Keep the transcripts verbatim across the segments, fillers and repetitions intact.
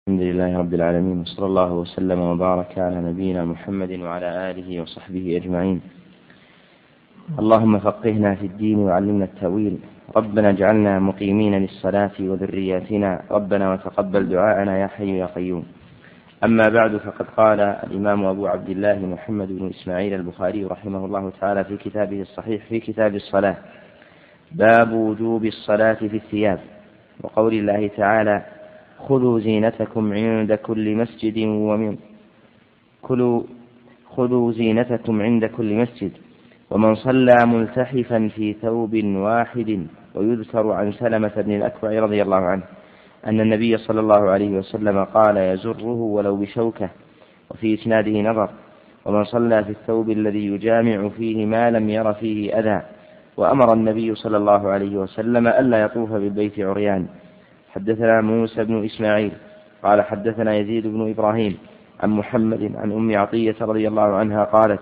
الحمد لله رب العالمين، وصلى الله وسلم وبارك على نبينا محمد وعلى آله وصحبه أجمعين. اللهم فقهنا في الدين وعلمنا التأويل. ربنا اجعلنا مقيمين للصلاة وذرياتنا، ربنا وتقبل دعاءنا يا حي يا قيوم. أما بعد، فقد قال الإمام أبو عبد الله محمد بن إسماعيل البخاري رحمه الله تعالى في كتابه الصحيح في كتاب الصلاة: باب وجوب الصلاة في الثياب، وقول الله تعالى: خذوا زينتكم عند كل مسجد ومن كلوا خذوا زينتكم عند كل مسجد ومن صلى ملتحفا في ثوب واحد. ويذكر عن سلمة بن الأكوع رضي الله عنه أن النبي صلى الله عليه وسلم قال: يزره ولو بشوكة. وفي إسناده نظر. ومن صلى في الثوب الذي يجامع فيه ما لم ير فيه أذى. وأمر النبي صلى الله عليه وسلم ألا يطوف بالبيت عريان. حدثنا موسى بن إسماعيل قال حدثنا يزيد بن إبراهيم عن محمد عن أم عطية رضي الله عنها قالت: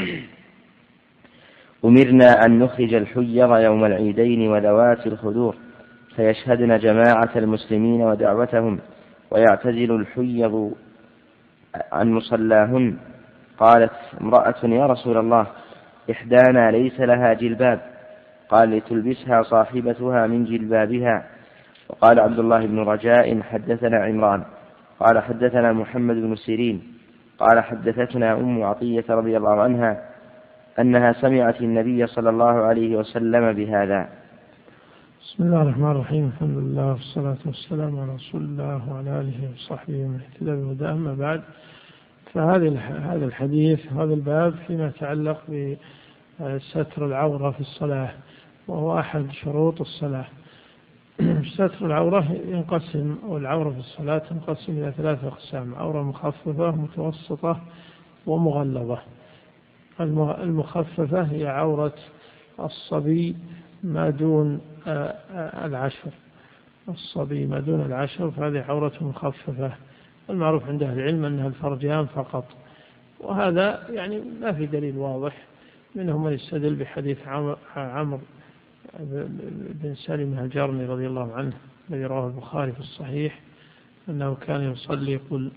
أمرنا أن نخرج الحيض يوم العيدين وذوات الخدور فيشهدن جماعة المسلمين ودعوتهم، ويعتزل الحيض عن مصلاهن. قالت امرأة: يا رسول الله، إحدانا ليس لها جلباب. قال: لتلبسها صاحبتها من جلبابها. وقال عبد الله بن رجاء: حدثنا عمران قال حدثنا محمد بن سيرين قال حدثتنا أم عطية رضي الله عنها أنها سمعت النبي صلى الله عليه وسلم بهذا. بسم الله الرحمن الرحيم. الحمد لله والصلاة والسلام على رسول الله وعلى آله وصحبه ومن اهتدى بهداه. أما بعد، فهذا هذا الحديث هذا الباب فيما يتعلق بستر العورة في الصلاة، وهو أحد شروط الصلاة. ستر العورة ينقسم والعورة في الصلاة تنقسم إلى ثلاثة أقسام: عورة مخففة متوسطة ومغلظة. المخففة هي عورة الصبي ما دون العشر الصبي ما دون العشر فهذه عورة مخففة. المعروف عند أهل العلم أنها الفرجان فقط، وهذا يعني ما في دليل واضح. منهم من يستدل بحديث عمرو بن سلمة الجرمي رضي الله عنه الذي رواه البخاري في الصحيح أنه كان يصلي يقول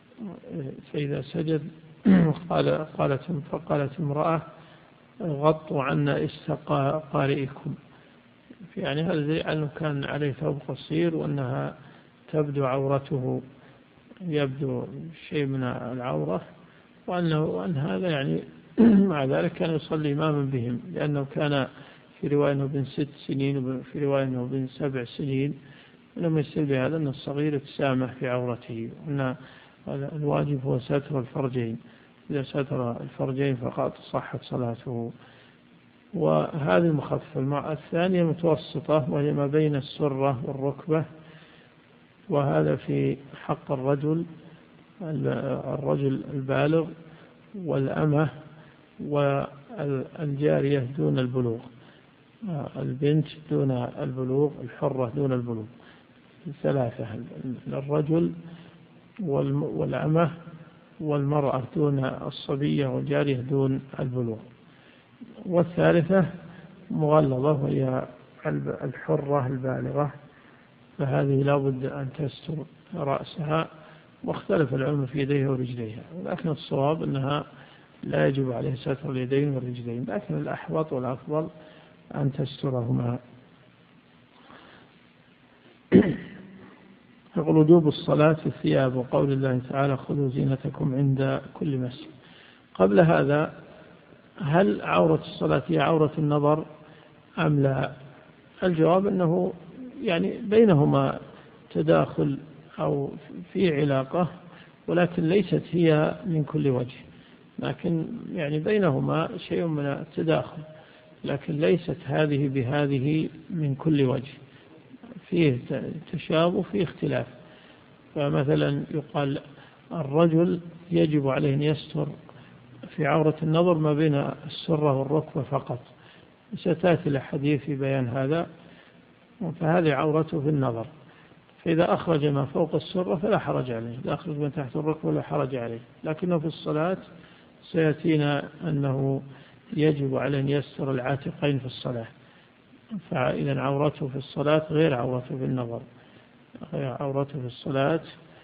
فإذا سجد قال قالت فقالت امرأة: غطوا عنا إستقى قارئكم. يعني هذا دليل أنه كان عليه ثوب قصير وأنها تبدو عورته، يبدو شيء من العورة، وأنه وأن هذا يعني مع ذلك كان يصلي إماما بهم، لأنه كان في رواية أنه بن ست سنين وفي رواية أنه بن سبع سنين. ولما يستدل بهذا أن الصغير يتسامح في عورته، وأن الواجب هو ستر الفرجين. إذا ستر الفرجين فقط صحت صلاته. وهذه المخففة. الثانية متوسطة وهي ما بين السرة والركبة، وهذا في حق الرجل الرجل البالغ والأمة والجارية دون البلوغ، البنت دون البلوغ، الحرة دون البلوغ. ثلاثة: الرجل والأمة والمرأة دون الصبية والجارية دون البلوغ. والثالثة مغلظة وهي الحرة البالغة، فهذه لا بد أن تستر رأسها. واختلف العلم في يديها ورجليها، ولكن الصواب أنها لا يجب عليه ستر اليدين والرجلين، لكن الأحوط والأفضل أن تسترهما. يقول: وجوب الصلاة في الثياب، وقول الله تعالى: خذوا زينتكم عند كل مسجد. قبل هذا، هل عورة الصلاة هي عورة النظر أم لا؟ الجواب أنه يعني بينهما تداخل أو في علاقة، ولكن ليست هي من كل وجه، لكن يعني بينهما شيء من التداخل، لكن ليست هذه بهذه من كل وجه، فيه تشابه فيه اختلاف. فمثلا يقال الرجل يجب عليه أن يستر في عورة النظر ما بين السرة والركبة فقط، ستأتي الحديث في بيان هذا. فهذه عورته في النظر، فإذا أخرج ما فوق السرة فلا حرج عليه، إذا أخرج من تحت الركبة لا حرج عليه. لكنه في الصلاة سيأتينا أنه يجب عليه أن يستر العاتقين في الصلاة، فإذا عورته في الصلاة غير عورته في النظر. عورته في الصلاة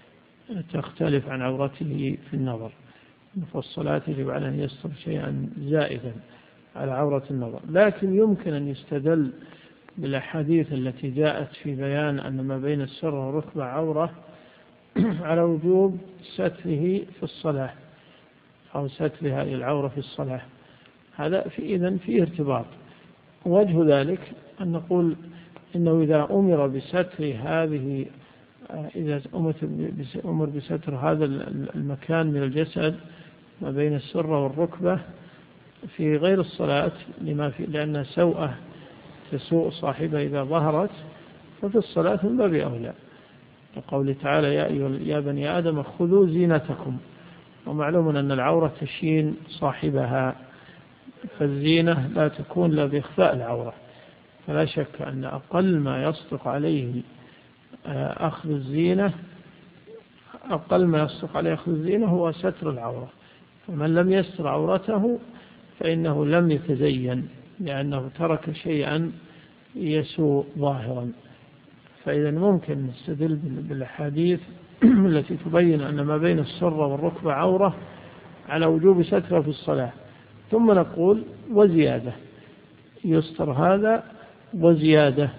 تختلف عن عورته في النظر، فالصلاة يجب عليه أن يستر شيئا زائدا على عورة النظر. لكن يمكن أن يستدل بالأحاديث التي جاءت في بيان أن ما بين السر والركبة عورة على وجوب ستره في الصلاة أو ستر هذه العورة في الصلاة. هذا في إذن فيه ارتباط. وجه ذلك أن نقول إنه إذا أمر بستر هذه إذا أمر بستر هذا المكان من الجسد ما بين السر والركبة في غير الصلاة لما في لأن سوءة تسوء صاحبه إذا ظهرت، ففي الصلاة من باب أولى. وقوله تعالى يا, يا بني آدم خذوا زينتكم، ومعلوم أن العورة تشين صاحبها، فالزينة لا تكون لا بإخفاء العورة. فلا شك أن أقل ما يصدق عليه أخذ الزينة أقل ما يصدق عليه أخذ الزينة هو ستر العورة. فمن لم يستر عورته فإنه لم يتزين، لأنه ترك شيئا يسوء ظاهرا. فإذا ممكن نستدل بالأحاديث التي تبين أن ما بين السر والركبة عورة على وجوب ستره في الصلاة، ثم نقول وزيادة يستر هذا وزيادة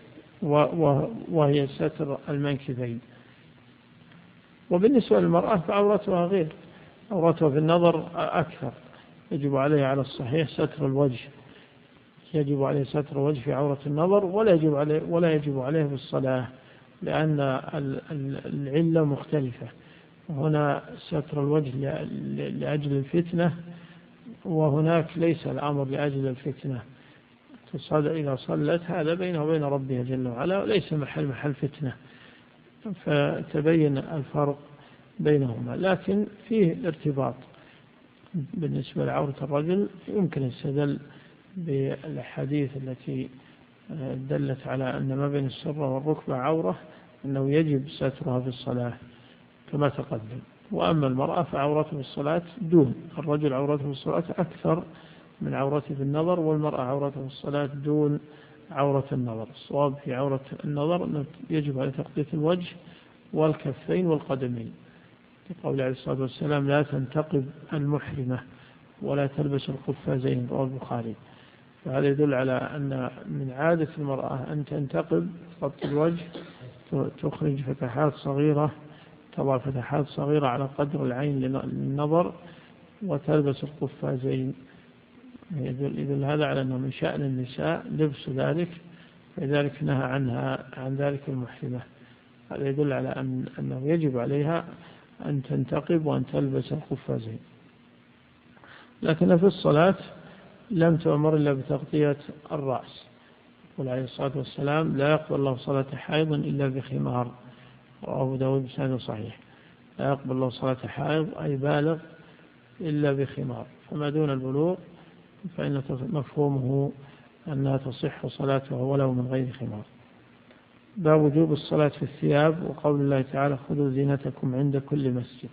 وهي ستر المنكبين. وبالنسبة للمرأة فعورتها غير، عورتها في النظر أكثر، يجب عليها على الصحيح ستر الوجه، يجب عليه ستر الوجه في عورة النظر، ولا يجب عليه ولا يجب عليه في الصلاة، لأن العلة مختلفة. هنا ستر الوجه لأجل الفتنة، وهناك ليس الأمر لأجل الفتنة. إذا صلت هذا بينه وبين ربها جل وعلا، ليس محل محل فتنة، فتبين الفرق بينهما. لكن فيه ارتباط بالنسبة لعورة الرجل، يمكن السدل بالحديث التي دلت على أن ما بين السر والركبة عورة، أنه يجب سترها في الصلاة كما تقدم. وأما المرأة فعورته في الصلاة دون، الرجل عورته في الصلاة أكثر من عورته في النظر، والمرأة عورته في الصلاة دون عورة النظر. الصواب في عورة النظر أنه يجب على تغطية الوجه والكفين والقدمين، لقول عليه الصلاة والسلام لا تنتقب المحرمة ولا تلبس القفازين، رواه البخاري. فهذا يدل على أن من عادة المرأة أن تنتقب، تغطي الوجه، تخرج فتحات صغيرة، تضع فتحات صغيرة على قدر العين للنظر، وتلبس القفازين. يدل, يدل هذا على أنه من شأن النساء لبس ذلك، فلذلك نهى عنها عن ذلك المحرمة. هذا يدل على أن أنه يجب عليها أن تنتقب وأن تلبس القفازين. لكن في الصلاة لم تؤمر إلا بتغطية الرأس. يقول عليه الصلاة والسلام لا يقبل الله صلاة حائض إلا بخمار، رواه أبو داود بسند صحيح. لا يقبل الله صلاة حائض أي بالغ إلا بخمار، فما دون البلوغ فإن مفهومه أنها تصح صلاته ولو من غير خمار. باب وجوب الصلاة في الثياب، وقول الله تعالى خذوا زينتكم عند كل مسجد.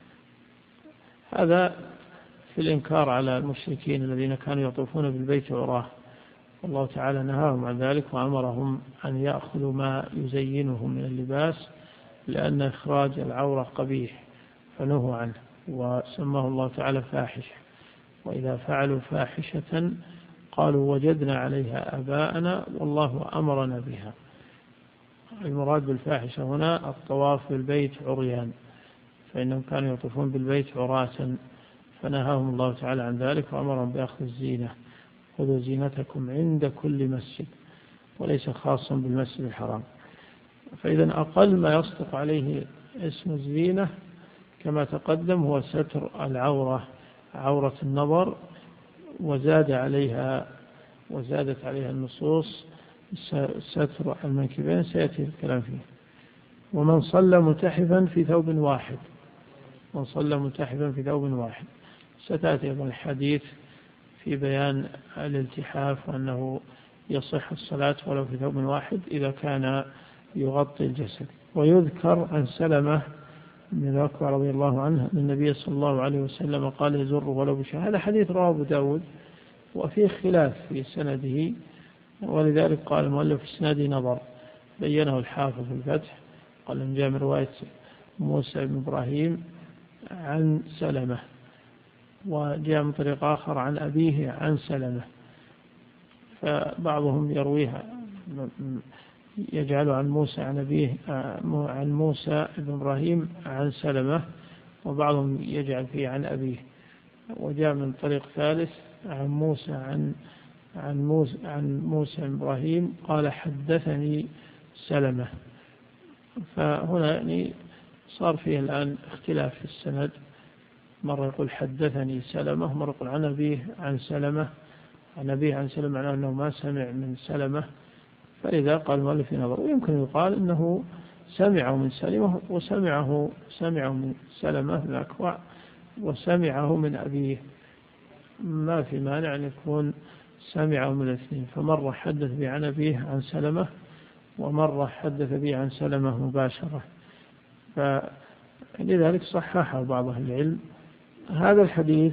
هذا في الإنكار على المشركين الذين كانوا يطوفون بالبيت عراه، والله تعالى نهاهم عن ذلك وأمرهم أن يأخذوا ما يزينهم من اللباس، لأن إخراج العورة قبيح فنهوا عنه، وسماه الله تعالى فاحشة. وإذا فعلوا فاحشة قالوا وجدنا عليها آباءنا والله أمرنا بها. المراد بالفاحشة هنا الطواف بالبيت عريان، فإنهم كانوا يطوفون بالبيت عراة، فنهاهم الله تعالى عن ذلك وأمرهم بأخذ الزينة. خذوا زينتكم عند كل مسجد، وليس خاصا بالمسجد الحرام. فإذا أقل ما يصدق عليه اسم الزينة كما تقدم هو ستر العورة، عورة النظر، وزاد عليها وزادت عليها النصوص ستر المنكبين، سيأتي الكلام فيه. ومن صلى متحفا في ثوب واحد، من صلى متحفا في ثوب واحد، ستأتي الحديث في بيان الالتحاف، وأنه يصح الصلاة ولو في ثوب واحد إذا كان يغطي الجسد. ويذكر عن سلمة بن الأكوع رضي الله عنه أن النبي صلى الله عليه وسلم قال يزر ولو بشاة. هذا حديث رواه أبو داود وفيه خلاف في سنده، ولذلك قال المؤلف في سنده نظر، بينه الحافظ في الفتح، قال إن جاء من رواية موسى بن إبراهيم عن سلمة، وجاء من طريق آخر عن أبيه عن سلمة، فبعضهم يرويها يجعل عن موسى عن أبيه عن موسى بن إبراهيم عن سلمة، وبعضهم يجعل فيه عن أبيه. وجاء من طريق ثالث عن موسى عن عن موسى عن موسى بن إبراهيم قال حدثني سلمة. فهنا يعني صار فيه الآن اختلاف في السند، مرة يقول حدثني سلمة، مرة يقول عن أبيه عن سلمة، عن أبيه عن سلمة، معناه أنه ما سمع من سلمة. فلذا قال المؤلف في نظر، ويمكن يقال أنه سمعه من سلمة وسمعه سمعه من سلمة الأكوع وسمعه من أبيه، ما في مانع أن يكون سمعه من الاثنين، فمرة حدث به عن أبيه عن سلمة، ومرة حدث به عن سلمة مباشرة. فلذلك صححه بعض أهل العلم. هذا الحديث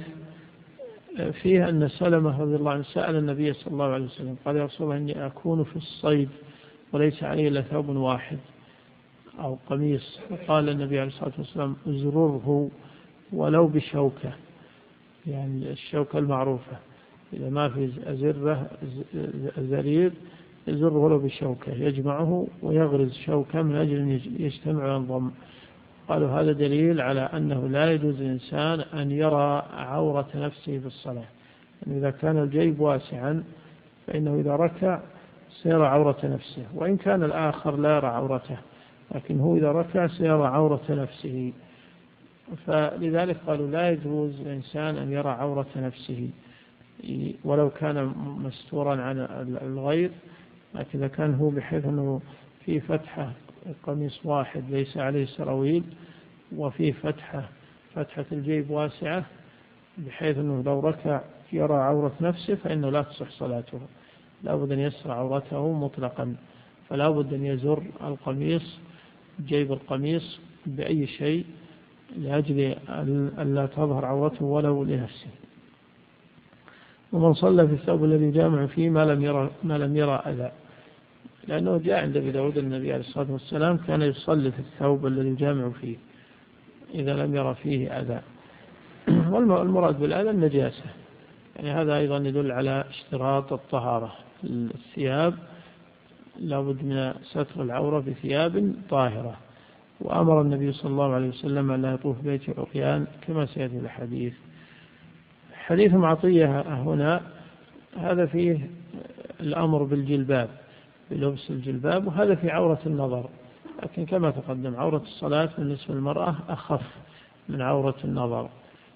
فيه أن سلمة رضي الله عنه سأل النبي صلى الله عليه وسلم قال يا رسول الله إني أكون في الصيد وليس علي إلا ثوب واحد أو قميص، فقال النبي عليه الصلاة والسلام ازرره ولو بشوكة، يعني الشوكة المعروفة، إذا ما في أزرة زرير يزره ولو بشوكة، يجمعه ويغرز شوكة من أجل أن يجتمع وينضم. قالوا هذا دليل على أنه لا يجوز للإنسان أن يرى عورة نفسه في الصلاة، يعني إذا كان الجيب واسعا فإنه إذا ركع سيرى عورة نفسه، وإن كان الآخر لا يرى عورته، لكن هو إذا ركع سيرى عورة نفسه. فلذلك قالوا لا يجوز للإنسان أن يرى عورة نفسه ولو كان مستورا عن الغير، لكن إذا كان هو بحيث أنه في فتحة قميص واحد ليس عليه سراويل، وفي فتحة فتحة الجيب واسعة بحيث أنه لو ركع يرى عورة نفسه فإنه لا تصح صلاته، لا بد أن يسر عورته مطلقا، فلا بد أن يزر القميص جيب القميص بأي شيء لأجل أن لا تظهر عورته ولو لنفسه. ومن صلى في الثوب الذي جامع فيه ما لم يرى ما لم يرى أذى، لأنه جاء عند أبي داود النبي عليه الصلاة والسلام كان يصلي في الثوب الذي جامع فيه إذا لم يرى فيه أذى. والمراد بالأذى النجاسة، يعني هذا أيضا يدل على اشتراط الطهارة. الثياب لابد من ستر العورة بثياب طاهرة، وأمر النبي صلى الله عليه وسلم أن لا يطوف بيت عريان كما سيأتي الحديث. حديث معطية هنا هذا فيه الأمر بالجلباب بلبس الجلباب، وهذا في عورة النظر، لكن كما تقدم عورة الصلاة بالنسبة للمرأة أخف من عورة النظر.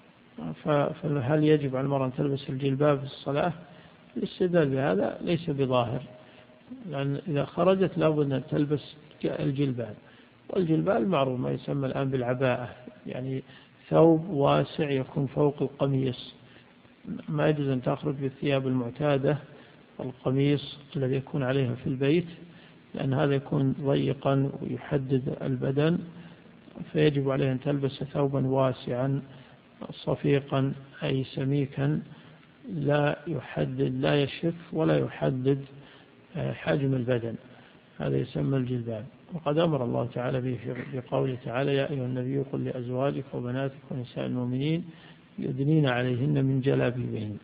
فهل يجب على المرأة أن تلبس الجلباب في الصلاة؟ الاستدلال بهذا ليس بظاهر، لأن إذا خرجت لابد أن تلبس الجلباب، والجلباب معروف ما يسمى الآن بالعباءة، يعني ثوب واسع يكون فوق القميص، ما يجوز أن تخرج بالثياب المعتادة القميص الذي يكون عليها في البيت، لأن هذا يكون ضيقا ويحدد البدن، فيجب عليها أن تلبس ثوبا واسعا صفيقا أي سميكا لا يحدد لا يشف ولا يحدد حجم البدن، هذا يسمى الجلباب. وقد أمر الله تعالى به في قوله تعالى يا أيها النبي قل لأزواجك وبناتك ونساء المؤمنين يدنين عليهن من جلابيبهن.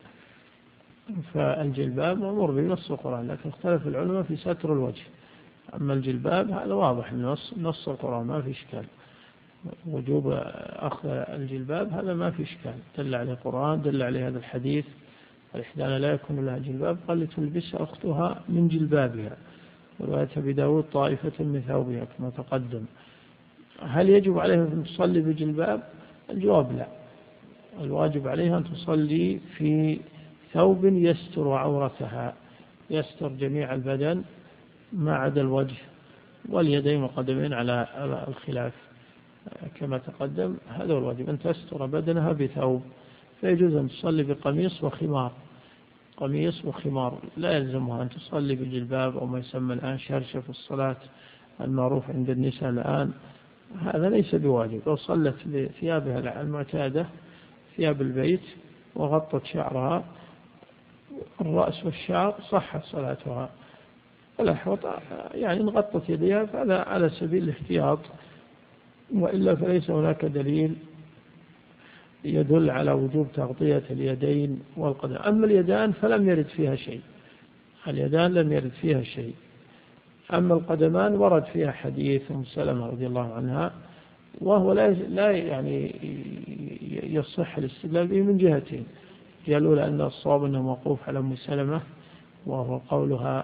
فالجلباب مأمور بنص القرآن، لكن اختلف العلماء في ستر الوجه. أما الجلباب هذا واضح من نص, نص القرآن ما في إشكال، وجوب أخذ الجلباب هذا ما في إشكال، دل عليه القرآن دل عليه هذا الحديث الإحدانا لا يكون لها جلباب قال لتلبس أختها من جلبابها، ورواية أبي داود طائفة من ثوبها كما تقدم. هل يجب عليها أن تصلي بجلباب؟ الجواب لا، الواجب عليها أن تصلي في ثوب يستر عورتها، يستر جميع البدن ما عدا الوجه واليدين والقدمين على الخلاف كما تقدم. هذا هو الواجب، أن تستر بدنها بثوب، فيجوز أن تصلي بقميص وخمار، قميص وخمار، لا يلزمها أن تصلي بالجلباب أو ما يسمى الآن شرشة في الصلاة المعروف عند النساء الآن، هذا ليس بواجب. لو صلت بثيابها المعتادة ثياب البيت وغطت شعرها الرأس والشعر صحت صلاتها. الأحوط يعني إن غطت يديها فهذا على سبيل الاحتياط، وإلا فليس هناك دليل يدل على وجوب تغطية اليدين والقدم. أما اليدان فلم يرد فيها شيء، اليدان لم يرد فيها شيء. أما القدمان ورد فيها حديث أم سلمة رضي الله عنها، وهو لا لا يعني يصح الاستدلال به من جهتين. الجهة الأولى أن الصواب أنه موقوف على أم سلمة، وهو قولها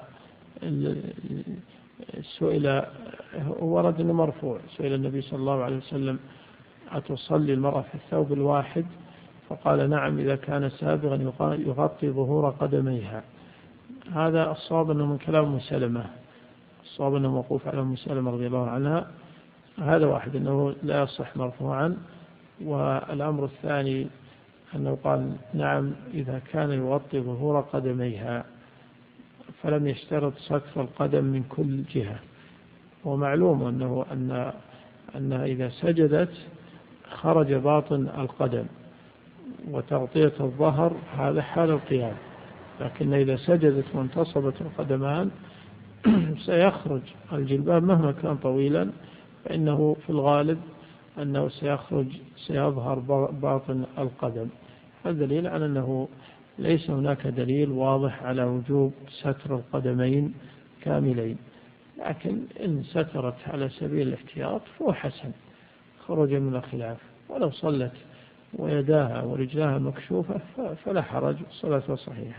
سئل، ورد أنه مرفوع، سئل النبي صلى الله عليه وسلم أتصلي المرأة في الثوب الواحد؟ فقال نعم إذا كان سابغا يغطي ظهور قدميها. هذا الصواب أنه من كلام أم سلمة، الصواب أنه موقوف على أم سلمة رضي الله عنها. هذا واحد أنه لا يصح مرفوعا. والأمر الثاني أنه قال نعم إذا كان يغطي ظهور قدميها، فلم يشترط ستر القدم من كل جهة. ومعلوم أنه أن أنها إذا سجدت خرج باطن القدم، وتغطية الظهر هذا حال القيام، لكن إذا سجدت وانتصبت القدمان سيخرج الجلباب مهما كان طويلا، فإنه في الغالب أنه سيخرج سيظهر باطن القدم. الدليل على أنه ليس هناك دليل واضح على وجوب ستر القدمين كاملين، لكن إن سترت على سبيل الاحتياط فهو حسن خرج من الخلاف. ولو صلت ويداها ورجلها مكشوفة فلا حرج، صلاة صحيحة.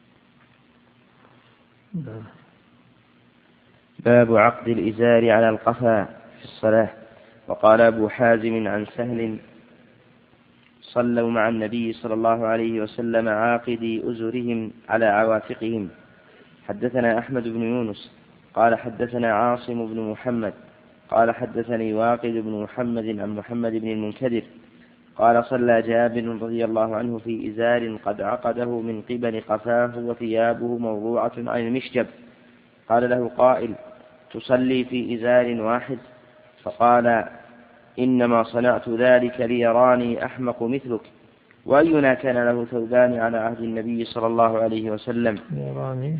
باب عقد الإزار على القفا في الصلاة. وقال أبو حازم عن سهل صلوا مع النبي صلى الله عليه وسلم عاقدي أزرهم على عواتقهم. حدثنا أحمد بن يونس قال حدثنا عاصم بن محمد قال حدثني واقد بن محمد عن محمد بن المنكدر قال صلى جابر رضي الله عنه في إزار قد عقده من قبل قفاه وثيابه موضوعة عن المشجب. قال له قائل تصلي في إزار واحد؟ فقال إنما صنعت ذلك ليراني أحمق مثلك. وأينا كان له ثوبان على عهد النبي صلى الله عليه وسلم ليراني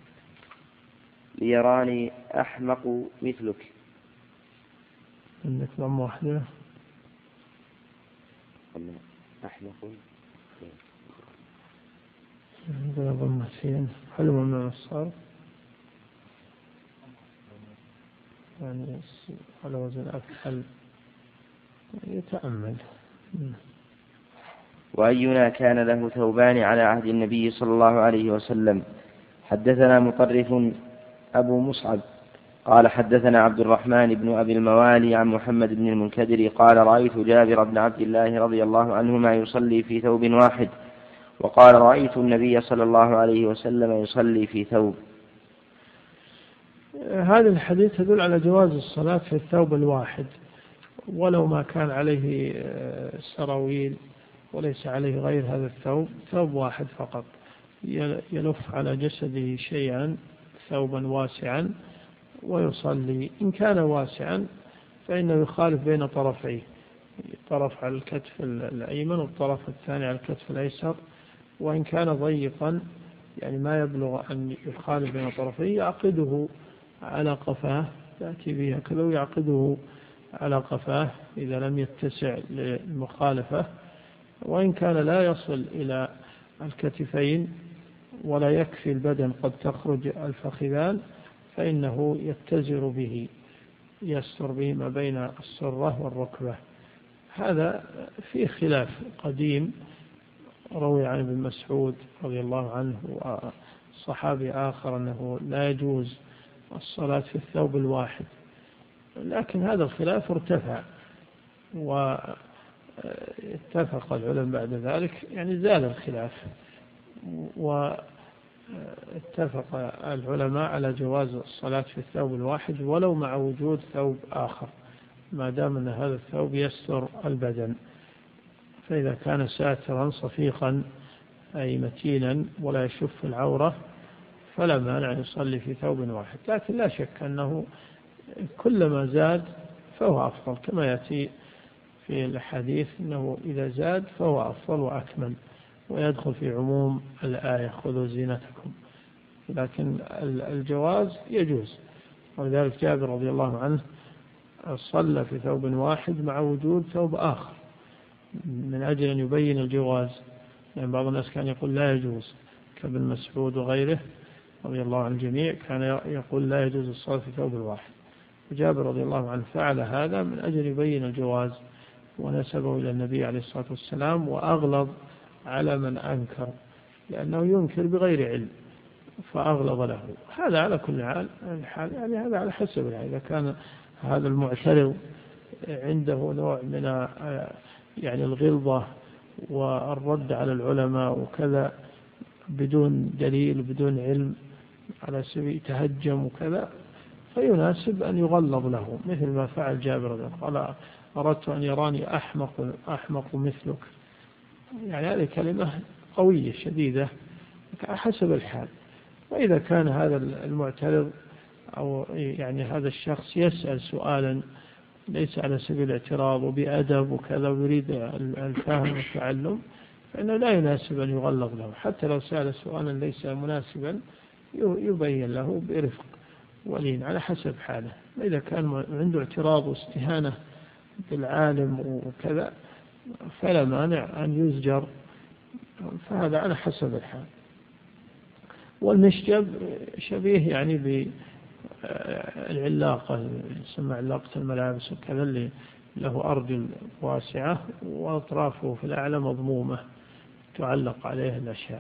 ليراني أحمق مثلك. إنك ضم واحدة أحمق عندنا ضمتين حلو من الصرف، يعني على وزن أفحل يتأمل. وأينا كان له ثوبان على عهد النبي صلى الله عليه وسلم. حدثنا مطرف أبو مصعب قال حدثنا عبد الرحمن بن أبي الموالي عن محمد بن المنكدر قال رأيت جابر بن عبد الله رضي الله عنهما يصلي في ثوب واحد، وقال رأيت النبي صلى الله عليه وسلم يصلي في ثوب. هذا الحديث يدل على جواز الصلاة في الثوب الواحد، ولو ما كان عليه سراويل وليس عليه غير هذا الثوب، ثوب واحد فقط يلف على جسده شيئا ثوبا واسعا ويصلي. إن كان واسعا فإنه يخالف بين طرفيه، طرف على الكتف الأيمن والطرف الثاني على الكتف الأيسر. وإن كان ضيقا يعني ما يبلغ أن يخالف بين طرفيه يعقده على قفاه، يأتي به كذا ويعقده على قفاه إذا لم يتسع للمخالفة. وإن كان لا يصل إلى الكتفين ولا يكفي البدن قد تخرج الفخذان فإنه يتزر به، يستر به ما بين السرة والركبة. هذا في خلاف قديم روي عن ابن مسعود رضي الله عنه وصحابي آخر أنه لا يجوز الصلاة في الثوب الواحد، لكن هذا الخلاف ارتفع واتفق العلماء بعد ذلك، يعني زال الخلاف واتفق العلماء على جواز الصلاة في الثوب الواحد ولو مع وجود ثوب آخر، ما دام أن هذا الثوب يستر البدن. فإذا كان ساترا صفيقا أي متينا ولا يشف العورة فلا مانع يصلي في ثوب واحد. لكن لا شك أنه كلما زاد فهو أفضل، كما يأتي في الحديث أنه إذا زاد فهو أفضل وأكمل ويدخل في عموم الآية خذوا زينتكم. لكن الجواز يجوز، ولذلك جابر رضي الله عنه صلى في ثوب واحد مع وجود ثوب آخر من أجل أن يبين الجواز، يعني بعض الناس كان يقول لا يجوز كابن مسعود وغيره رضي الله عن الجميع كان يقول لا يجوز الصلاة في ثوب واحد، وجابر رضي الله عنه فعل هذا من أجل يبين الجواز ونسبه إلى النبي عليه الصلاة والسلام، وأغلظ على من أنكر لأنه ينكر بغير علم فأغلظ له. هذا على كل حال يعني هذا على حسب، يعني إذا كان هذا المعترض عنده نوع من يعني الغلظة والرد على العلماء وكذا بدون دليل بدون علم على سبيل تهجم وكذا، فيناسب أن يغلظ له مثل ما فعل جابر قال أردت أن يراني أحمق أحمق مثلك، يعني هذه كلمة قوية شديدة حسب الحال. وإذا كان هذا المعترض أو يعني هذا الشخص يسأل سؤالا ليس على سبيل الاعتراض وبأدب وكذا ويريد الفهم والتعلم، فإنه لا يناسب أن يغلظ له، حتى لو سأل سؤالا ليس مناسبا يبين له برفق ولين على حسب حاله. إذا كان عنده اعتراض واستهانة بالعالم وكذا فلا مانع أن يزجر، فهذا على حسب الحال. والمشجب شبيه يعني بالعلاقة يسمى علاقة الملابس وكذا اللي له أرجل واسعة وأطرافه في الأعلى مضمومة تعلق عليه الأشياء.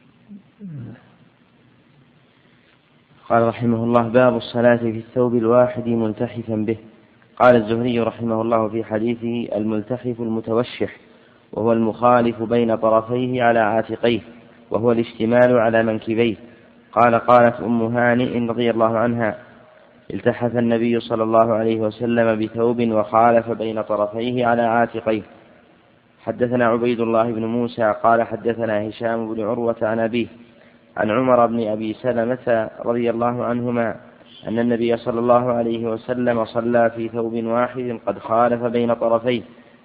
قال رحمه الله: باب الصلاة في الثوب الواحد ملتحفا به. قال الزهري رحمه الله في حديثه: الملتحف المتوشح، وهو المخالف بين طرفيه على عاتقيه، وهو الاشتمال على منكبيه. قال: قالت أم هانئ رضي الله عنها: التحف النبي صلى الله عليه وسلم بثوب وخالف بين طرفيه على عاتقيه. حدثنا عبيد الله بن موسى قال حدثنا هشام بن عروة عن أبيه عن عمر بن أبي سلمة رضي الله عنهما أن النبي صلى الله عليه وسلم صلى في ثوب واحد قد خالف بين طرفيه.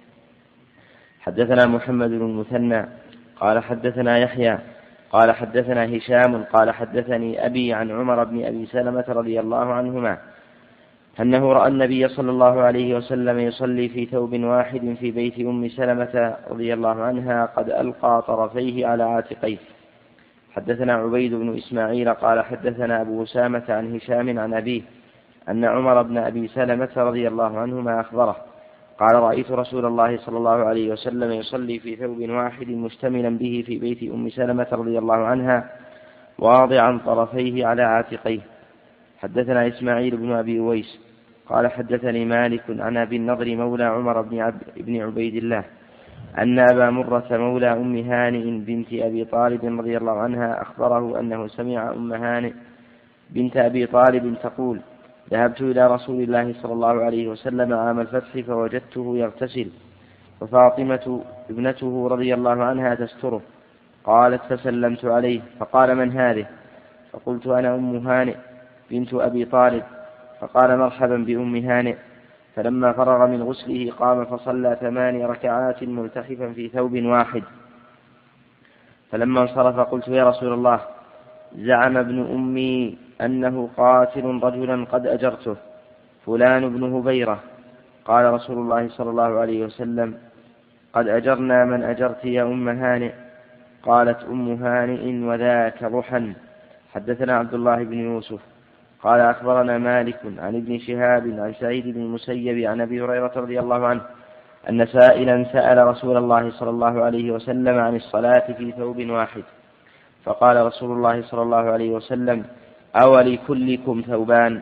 حدثنا محمد بن المثنى قال حدثنا يحيى قال حدثنا هشام قال حدثني أبي عن عمر بن أبي سلمة رضي الله عنهما أنه رأى النبي صلى الله عليه وسلم يصلي في ثوب واحد في بيت أم سلمة رضي الله عنها قد ألقى طرفيه على عاتقيه. حدثنا عبيد بن إسماعيل قال حدثنا أبو أسامة عن هشام عن أبيه أن عمر بن أبي سلمة رضي الله عنهما أخبره قال: رأيت رسول الله صلى الله عليه وسلم يصلي في ثوب واحد مشتملا به في بيت أم سلمة رضي الله عنها واضعا طرفيه على عاتقيه. حدثنا إسماعيل بن أبي أويس قال حدثني مالك عن أبي النضر مولى عمر بن, عب بن عبيد الله أن أبا مرة مولى أم هانئ بنت أبي طالب رضي الله عنها أخبره أنه سمع أم هانئ بنت أبي طالب تقول: ذهبت إلى رسول الله صلى الله عليه وسلم عام الفتح فوجدته يغتسل وفاطمة ابنته رضي الله عنها تستره. قالت: فسلمت عليه فقال: من هذه؟ فقلت: أنا أم هانئ بنت أبي طالب. فقال: مرحبا بأم هانئ. فلما فرغ من غسله قام فصلى ثمان ركعات ملتحفا في ثوب واحد. فلما انصرف قلت: يا رسول الله، زعم ابن أمي أنه قاتل رجلا قد أجرته، فلان بن هبيرة. قال رسول الله صلى الله عليه وسلم: قد أجرنا من أجرت يا أم هانئ. قالت أم هانئ: وذاك ضحى. حدثنا عبد الله بن يوسف قال أخبرنا مالك عن ابن شهاب عن سعيد بن المسيب عن أبي هريرة رضي الله عنه أن سائلا سأل رسول الله صلى الله عليه وسلم عن الصلاة في ثوب واحد، فقال رسول الله صلى الله عليه وسلم: أولكلكم ثوبان؟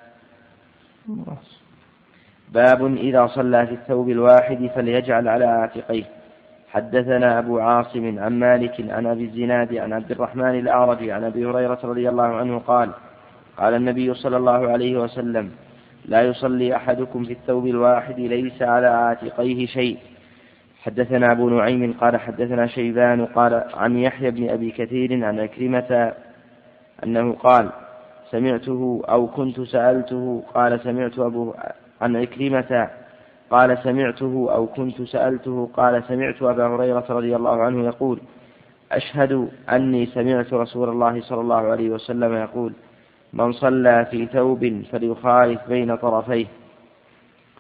باب إذا صلى في الثوب الواحد فليجعل على عاتقيه. حدثنا أبو عاصم عن مالك عن أبي الزناد عن عبد الرحمن الأعرج عن أبي هريرة رضي الله عنه قال: قال النبي صلى الله عليه وسلم: لا يصلي أحدكم في الثوب الواحد ليس على عاتقيه شيء. حدثنا أبو نعيم قال حدثنا شيبان قال عن يحيى بن أبي كثير عن عكرمة أنه قال: سمعته أو كنت سألته قال سمعت أبو عن عكرمة قال سمعته أو كنت سألته قال سمعت أبا هريرة رضي الله عنه يقول: أشهد أني سمعت رسول الله صلى الله عليه وسلم يقول: من صلى في ثوب فليخالف بين طرفيه.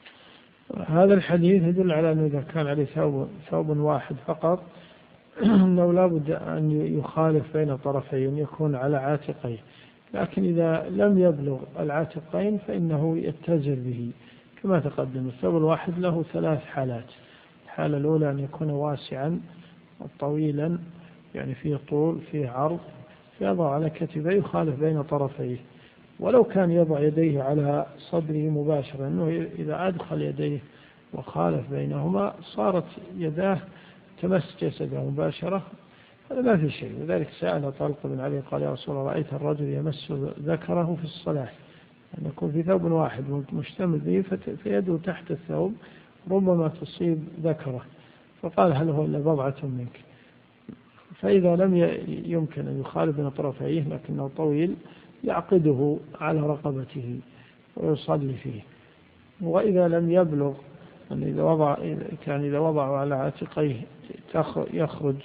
هذا الحديث يدل على أنه إذا كان عليه ثوب, ثوب واحد فقط أنه لا بد أن يخالف بين طرفين يكون على عاتقيه، لكن إذا لم يبلغ العاتقين فإنه يتزر به كما تقدم. الثوب الواحد له ثلاث حالات: الحالة الأولى أن يكون واسعا طويلا، يعني فيه طول فيه عرض، فيضع على كتفيه يخالف بين طرفيه، ولو كان يضع يديه على صدره مباشرة، أنه إذا أدخل يديه وخالف بينهما صارت يداه تمس جسده مباشرة، هذا ما في شيء. لذلك سأل طلق بن علي قال: يا رسول الله، رأيت الرجل يمس ذكره في الصلاة، أن يكون في ثوب واحد مشتمل به فيده تحت الثوب ربما تصيب ذكره، فقال: هل هو إلا بضعة منك؟ فإذا لم يمكن أن يخالف بين طرفيه لكنه طويل يعقده على رقبته ويصلي فيه. وإذا لم يبلغ أن إذا وضع كان إذا وضعه على عاتقيه يخرج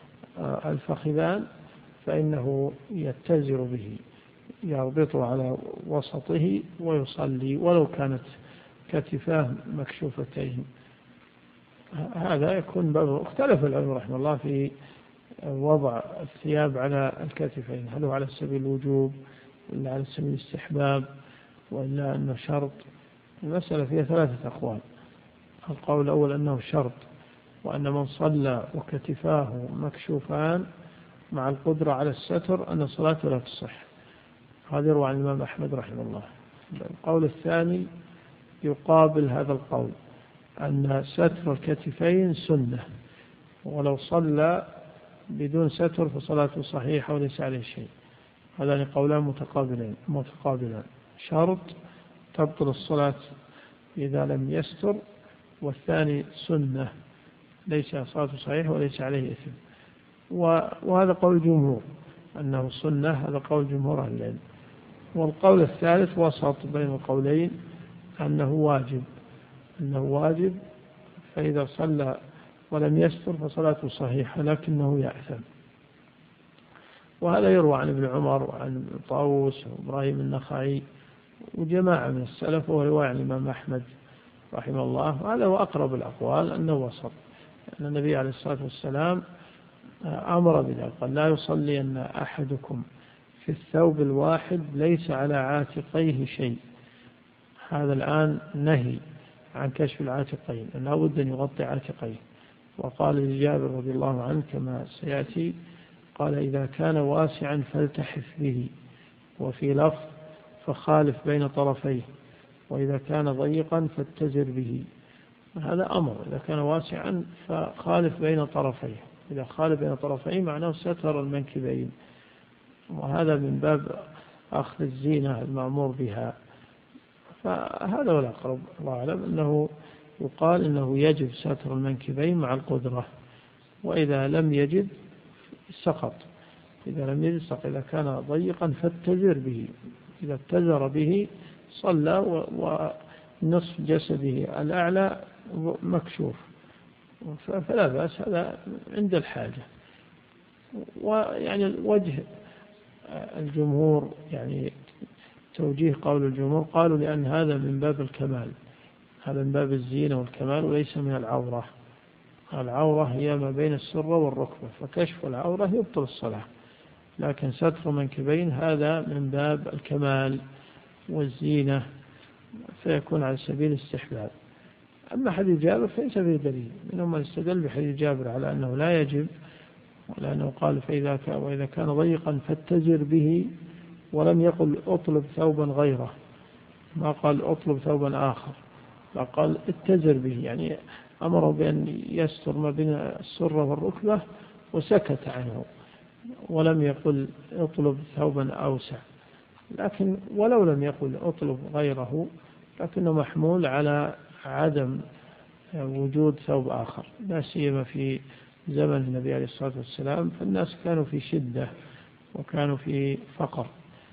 الفخذان فإنه يتزر به، يربطه على وسطه ويصلي ولو كانت كتفاه مكشوفتين. هذا يكون باب. اختلف العلماء رحمه الله في وضع الثياب على الكتفين، هل هو على سبيل الوجوب ولا على سبيل الاستحباب ولا أنه شرط؟ المسألة فيها ثلاثة أقوال. القول الأول أنه شرط، وأن من صلى وكتفاه مكشوفان مع القدرة على الستر أن صلاته لا تصح، هذا يروى عن الإمام أحمد رحمه الله. القول الثاني يقابل هذا القول، أن ستر الكتفين سنة، ولو صلى بدون ستر فصلاته صحيحة وليس عليه شيء. هذان قولان متقابلين متقابلان، شرط تبطل الصلاة إذا لم يستر، والثاني سنة ليس صلاته صحيحة وليس عليه إثم. وهذا قول الجمهور أنه سنة، هذا قول جمهور أهل العلم. والقول الثالث وسط بين القولين، أنه واجب أنه واجب فإذا صلى ولم يستر فصلاته صحيحة لكنه يأثم. وهذا يروى عن ابن عمر وعن طاووس وإبراهيم النخعي وجماعة من السلف، وهو رواية عن الإمام أحمد رحمه الله. وهذا هو أقرب الأقوال أنه وسط، أن النبي عليه الصلاة والسلام أمر بذلك، قال: لا يصلين أحدكم في الثوب الواحد ليس على عاتقيه شيء. هذا الآن نهي عن كشف العاتقين، لا بد أن يغطي عاتقيه. وقال لجابر رضي الله عنه كما سيأتي، قال: إذا كان واسعا فالتحف به، وفي لفظ فخالف بين طرفيه، وإذا كان ضيقا فاتزر به. هذا أمر، إذا كان واسعا فخالف بين طرفيه، إذا خالف بين طرفيه معناه ستر المنكبين، وهذا من باب أخذ الزينة المأمور بها. فهذا هو الأقرب الله أعلم، أنه يقال إنه يجب ستر المنكبين مع القدرة، وإذا لم يجد سقط. إذا لم يجد سقط، إذا كان ضيقا فاتزر به، إذا اتزر به صلى ونصف جسده الأعلى مكشوف، فلا بأس، هذا عند الحاجة. ويعني وجه الجمهور، يعني توجيه قول الجمهور، قالوا لأن هذا من باب الكمال، هذا من باب الزينة والكمال وليس من العورة. العورة هي ما بين السرة والركبة، فكشف العورة يبطل الصلاة، لكن ستر منكبين هذا من باب الكمال والزينة، فيكون على سبيل الاستحباب. أما حديث جابر فليس فيه دليل، منهم من استدل بحديث جابر على أنه لا يجب، ولأنه قال: فإذا كان وإذا كان ضيقا فاتزر به، ولم يقل أطلب ثوبا غيره، ما قال أطلب ثوبا آخر، فقال اتزر به، يعني أمره بأن يستر ما بين السرة والركبة وسكت عنه، ولم يقل اطلب ثوبا أوسع. لكن ولو لم يقل اطلب غيره، لكنه محمول على عدم وجود ثوب آخر، لا سيما في زمن النبي عليه الصلاة والسلام، فالناس كانوا في شدة وكانوا في فقر،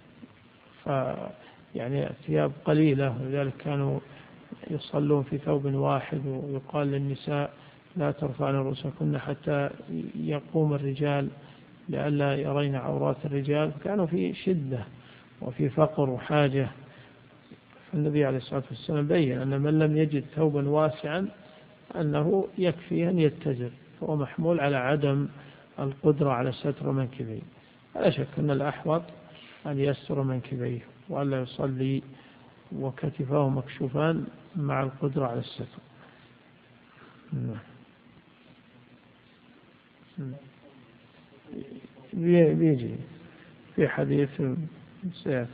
فيعني الثياب قليلة، ولذلك كانوا يصلون في ثوب واحد، ويقال للنساء: لا ترفعن رؤوسكن حتى يقوم الرجال لئلا يرين عورات الرجال. كانوا في شدة وفي فقر وحاجة، النبي عليه الصلاة والسلام بين أن من لم يجد ثوبا واسعا أنه يكفي أن يتزر، فهو محمول على عدم القدرة على ستر منكبيه. لا شك أن الأحوط أن يستر منكبيه وألا يصلي وكتفاه مكشوفان مع القدرة على الستر. بيجي في حديث سياسي.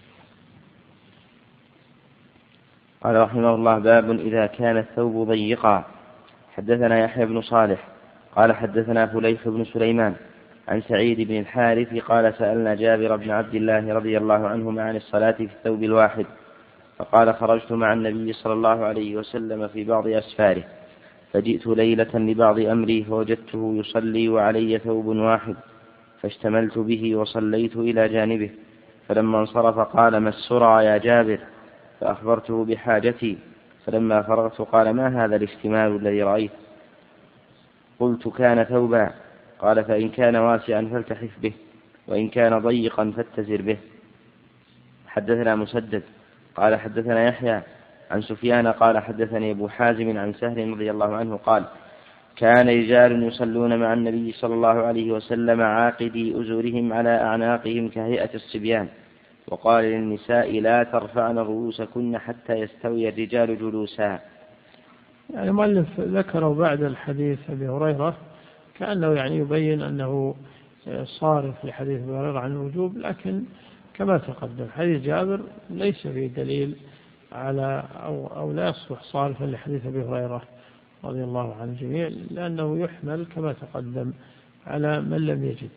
قال رحمه الله: باب إذا كان الثوب ضيقا. حدثنا يحيى بن صالح قال حدثنا فليح بن سليمان عن سعيد بن الحارث قال: سألنا جابر بن عبد الله رضي الله عنهما عن الصلاة في الثوب الواحد، فقال: خرجت مع النبي صلى الله عليه وسلم في بعض أسفاره، فجئت ليلة لبعض أمري فوجدته يصلي وعلي ثوب واحد، فاشتملت به وصليت إلى جانبه، فلما انصرف قال: ما السرى يا جابر؟ فأخبرته بحاجتي، فلما فرغت قال: ما هذا الاشتمال الذي رأيت؟ قلت: كان ثوبا. قال: فإن كان واسعا فالتحف به، وإن كان ضيقا فاتزر به. حدثنا مسدد قال حدثنا يحيى عن سفيان قال حدثني أبو حازم عن سهل رضي الله عنه قال: كان رجال يصلون مع النبي صلى الله عليه وسلم عاقدي أزورهم على أعناقهم كهيئة الصبيان، وقال للنساء: لا ترفعن رؤوسكن حتى يستوي الرجال جلوسا. يعني المؤلف ذكره بعد الحديث أبي هريرة كأنه يعني يبين أنه صارف لحديث أبي هريرة عن الوجوب، لكن كما تقدم حديث جابر ليس فيه دليل على أو, أو لا يصبح صارفا لحديث أبي هريرة رضي الله عن الجميع، لأنه يحمل كما تقدم على من لم يجد.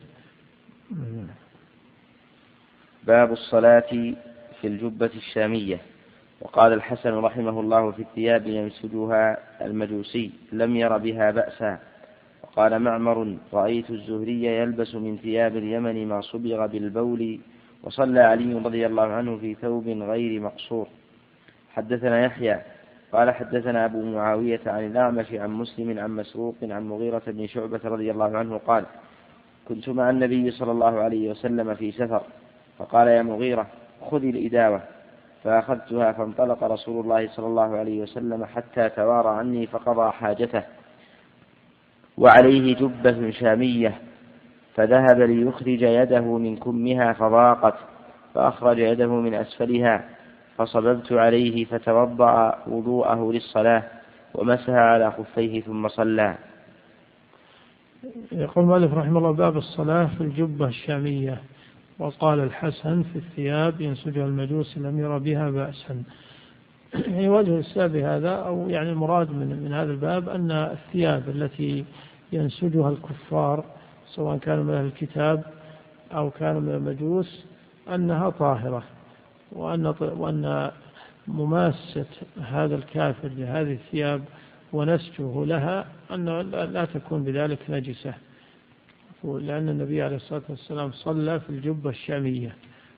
باب الصلاة في الجبة الشامية. وقال الحسن رحمه الله: في الثياب ينسجها المجوسي لم ير بها بأسا. وقال معمر: رأيت الزهري يلبس من ثياب اليمن ما صبغ بالبول، وصلى علي رضي الله عنه في ثوب غير مقصور. حدثنا يحيى قال حدثنا أبو معاوية عن الأعمش عن مسلم عن مسروق عن مغيرة بن شعبة رضي الله عنه قال: كنت مع النبي صلى الله عليه وسلم في سفر، فقال: يا مغيرة خذ الإداوة، فأخذتها، فانطلق رسول الله صلى الله عليه وسلم حتى توارى عني فقضى حاجته، وعليه جبة شامية، فذهب ليخرج يده من كمها فضاقت، فأخرج يده من أسفلها، فصببت عليه فتوضأ وضوءه للصلاة ومسح على خفيه ثم صلى. يقول مالك رحمه الله: باب الصلاة في الجبة الشامية. وقال الحسن: في الثياب ينسجها المجوس لم ير بها بأسا. يعني وجه السبب هذا أو يعني المراد من, من هذا الباب أن الثياب التي ينسجها الكفار سواء كانوا من أهل الكتاب أو كانوا من المجوس أنها طاهرة، وأن, وأن مماسة هذا الكافر لهذه الثياب ونسجه لها أن لا تكون بذلك نجسة، لأن النبي عليه الصلاة والسلام صلى في الجبة الشامية،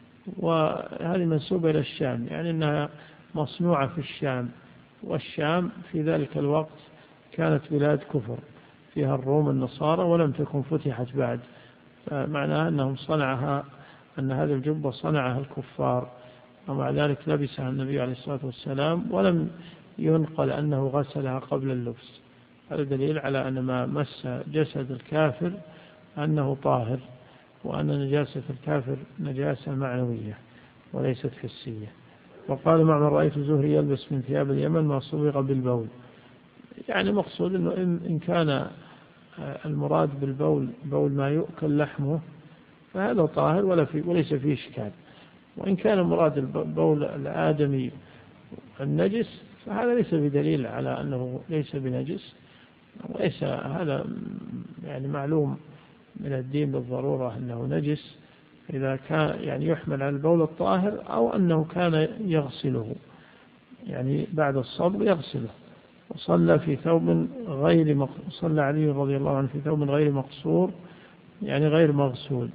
وهذه منسوبة إلى الشام، يعني أنها مصنوعة في الشام، والشام في ذلك الوقت كانت بلاد كفر فيها الروم النصارى ولم تكن فتحت بعد، فمعناها أنهم صنعها، أن هذه الجبة صنعها الكفار، ومع ذلك لبسها النبي عليه الصلاة والسلام ولم ينقل أنه غسلها قبل اللبس. هذا دليل على أن ما مس جسد الكافر أنه طاهر، وأن نجاسة الكافر نجاسة معنوية وليست حسية. وقال معمر: رأيت الزهري يلبس من ثياب اليمن ما صبغ بالبول. يعني مقصود أنه إن كان المراد بالبول بول ما يؤكل لحمه فهذا طاهر ولا في وليس فيه إشكال، وإن كان المراد البول الآدمي النجس فهذا ليس بدليل على أنه ليس بنجس، وليس هذا يعني معلوم من الدين بالضرورة أنه نجس إذا كان يعني يحمل على البول الطاهر، أو أنه كان يغسله يعني بعد الصبغ يغسله. وصلى في ثوب غير مق... صلى علي رضي الله عنه في ثوب غير مقصور، يعني غير مغسول.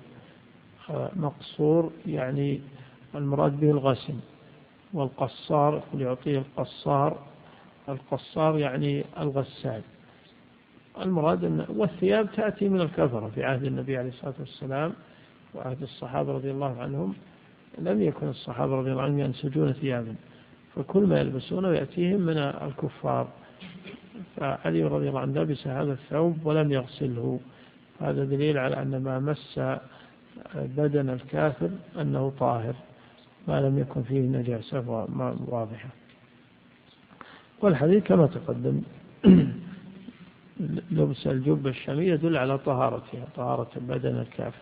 مقصور يعني المراد به الغسل، والقصار يعطيه القصار، القصار يعني الغسال. المراد أن والثياب تأتي من الكفرة في عهد النبي عليه الصلاة والسلام وعهد الصحابة رضي الله عنهم، لم يكن الصحابة رضي الله عنهم ينسجون ثيابا، فكل ما يلبسونه يأتيهم من الكفار. فعلي رضي الله عنه لبس هذا الثوب ولم يغسله، هذا دليل على أن ما مس بدن الكافر أنه طاهر ما لم يكن فيه نجاسة واضحة. والحديث كما تقدم لبس الجبة الشامية يدل على طهارتها، طهارة بدن الكافر.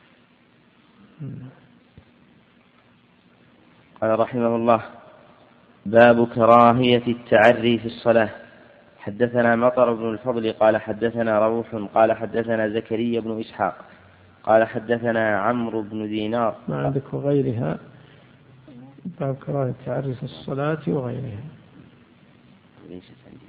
قال رحمه الله: باب كراهية التعري في الصلاة. حدثنا مطر بن الفضل قال حدثنا روح قال حدثنا زكريا بن إسحاق قال حدثنا عمرو بن دينار. ما عندك وغيرها؟ باب كراهية التعري في الصلاة وغيرها. ليست عندي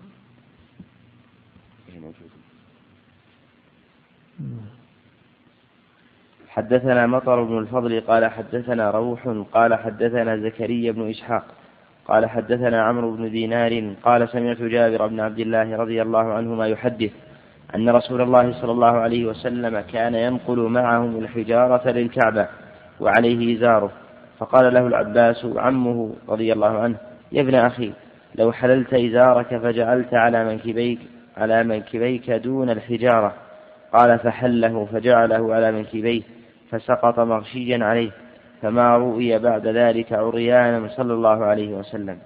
حدثنا مطر بن الفضل قال حدثنا روح قال حدثنا زكريا بن إسحاق قال حدثنا عمرو بن دينار قال سمعت جابر بن عبد الله رضي الله عنهما يحدث أن رسول الله صلى الله عليه وسلم كان ينقل معهم الحجارة للكعبة وعليه إزاره، فقال له العباس عمه رضي الله عنه: يا ابن أخي، لو حللت إزارك فجعلت على منكبيك على منكبيك دون الحجارة. قال: فحله فجعله على منكبيه فسقط مغشيا عليه، فما رؤي بعد ذلك عريانا صلى الله عليه وسلم.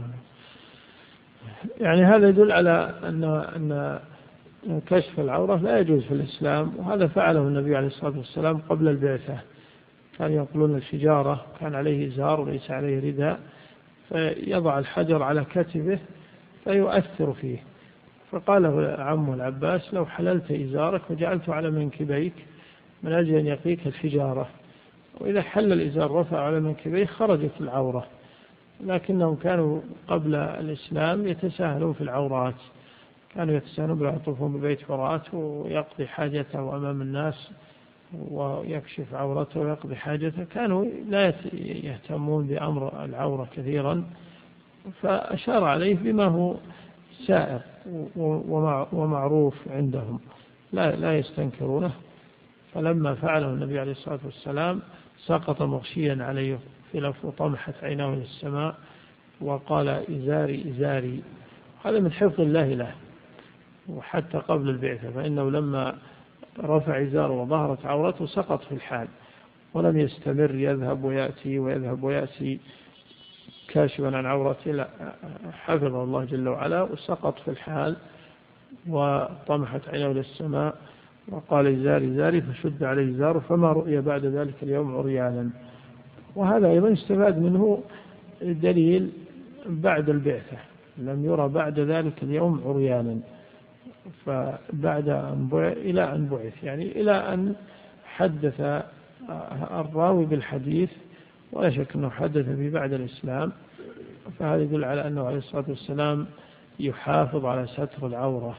يعني هذا يدل على أن أن كشف العورة لا يجوز في الإسلام، وهذا فعله النبي عليه الصلاة والسلام قبل البعثة. كان ينقلون الحجارة، كان عليه إزار وليس عليه رداء، فيضع الحجر على كتفه فيؤثر فيه. فقال عمه العباس: لو حللت إزارك وجعلته على منكبيك من أجل أن يقيك الحجارة. وإذا حل الإزار رفع على منكبيه خرجت العورة. لكنهم كانوا قبل الإسلام يتساهلون في العورات، كانوا يتساهلون يطوفون ببيت فرات ويقضي حاجته أمام الناس ويكشف عورته ويقضي حاجته، كانوا لا يهتمون بأمر العورة كثيرا. فأشار عليه بما هو سائر ومعروف عندهم، لا لا يستنكرونه. فلما فعله النبي عليه الصلاة والسلام سقط مغشيا عليه في لف وطمحت عيناه إلى السماء وقال: إزاري إزاري. هذا من حفظ الله له، وحتى قبل البعثة، فإنه لما رفع إزاره وظهرت عورته سقط في الحال ولم يستمر يذهب ويأتي ويذهب ويأتي كاشفا عن عورته، لا، حفظه الله جل وعلا وسقط في الحال وطمحت عينه إلى السماء وقال: إزاري إزاري، فشد عليه إزاره، فما رؤي بعد ذلك اليوم عريانا. وهذا أيضا استفاد منه دليل بعد البعثة، لم يرى بعد ذلك اليوم عريانا، فبعد أن بعث إلى أن بعث، يعني إلى أن حدث الراوي بالحديث، ولا شك أنه حدث به بعد الإسلام، فهذا يدل على أنه عليه الصلاة والسلام يحافظ على ستر العورة.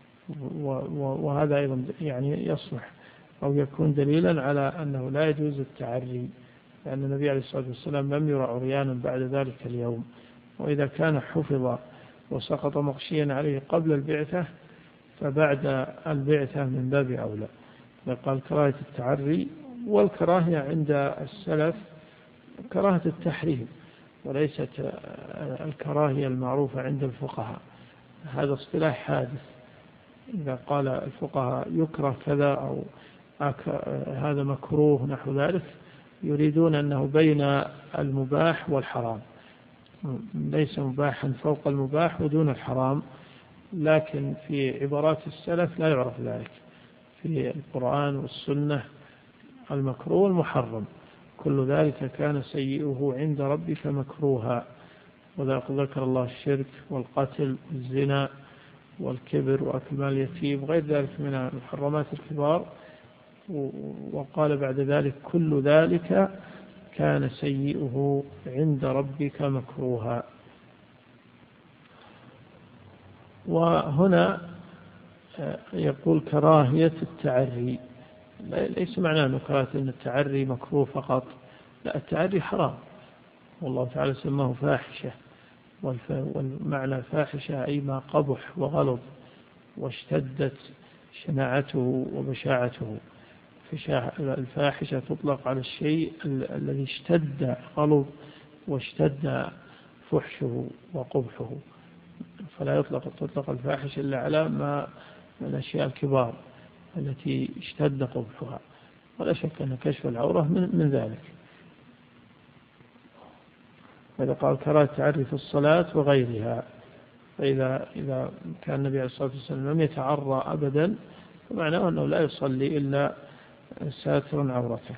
وهذا أيضا يعني يصلح أو يكون دليلا على أنه لا يجوز التعري، لأن النبي عليه الصلاة والسلام لم يرى عريانا بعد ذلك اليوم. وإذا كان حفظ وسقط مغشيا عليه قبل البعثة فبعد البعثة من باب أولى. قال: كراهية التعري. والكراهية عند السلف كراهة التحريم، وليست الكراهية المعروفة عند الفقهاء. هذا اصطلاح حادث. إذا قال الفقهاء يكره كذا أو هذا مكروه نحو ذلك، يريدون أنه بين المباح والحرام، ليس مباحا فوق المباح ودون الحرام. لكن في عبارات السلف لا يعرف ذلك. في القرآن والسنة المكروه المحرم كل ذلك كان سيئه عند ربك مكروها. وذكر الله الشرك والقتل والزنا والكبر وأكل مال اليتيم وغير ذلك من المحرمات الكبار، وقال بعد ذلك كل ذلك كان سيئه عند ربك مكروها. وهنا يقول كراهية التعري، ليس معناه أنه كراهية أن التعري مكروه فقط، لا، التعري حرام، والله تعالى سماه فاحشة. والمعنى فاحشة أي ما قبح وغلظ واشتدت شناعته وبشاعته. الفاحشة تطلق على الشيء الذي اشتد غلظ واشتد فحشه وقبحه، فلا يطلق تطلق الفاحش إلا على ما من الأشياء الكبار التي اشتد قبحها، ولا شك أن كشف العورة من, من ذلك. فإذا قال كراهة التعري في الصلاة وغيرها، فإذا إذا كان النبي عليه الصلاة والسلام لم يتعرى أبدا فمعناه أنه لا يصلي إلا ساترا عورته.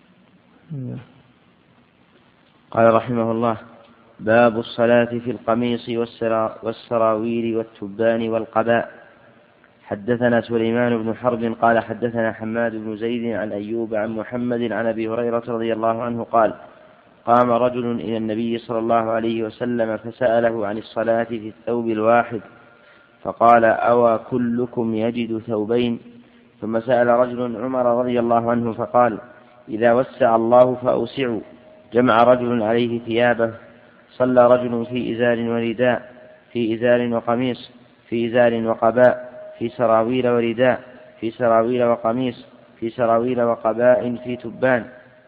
قال رحمه الله: باب الصلاة في القميص والسراويل والتبان والقباء. حدثنا سليمان بن حرب قال حدثنا حماد بن زيد عن أيوب عن محمد عن أبي هريرة رضي الله عنه قال: قام رجل إلى النبي صلى الله عليه وسلم فسأله عن الصلاة في الثوب الواحد، فقال: أوى كلكم يجد ثوبين؟ ثم سأل رجل عمر رضي الله عنه فقال: إذا وسع الله فأوسعوا. جمع رجل عليه ثيابه. صلى رجل في إزار ورداء، في إزار وقميص، في إزار وقباء، في سراويل ورداء، في سراويل وقميص، في سراويل وقباء في تبان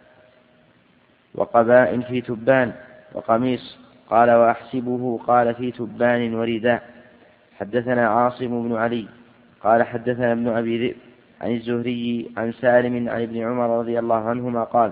وقباء في تبان وقميص. قال: وأحسبه قال في تبان ورداء. حدثنا عاصم بن علي قال حدثنا ابن أبي ذئب عن الزهري عن سالم عن ابن عمر رضي الله عنهما قال: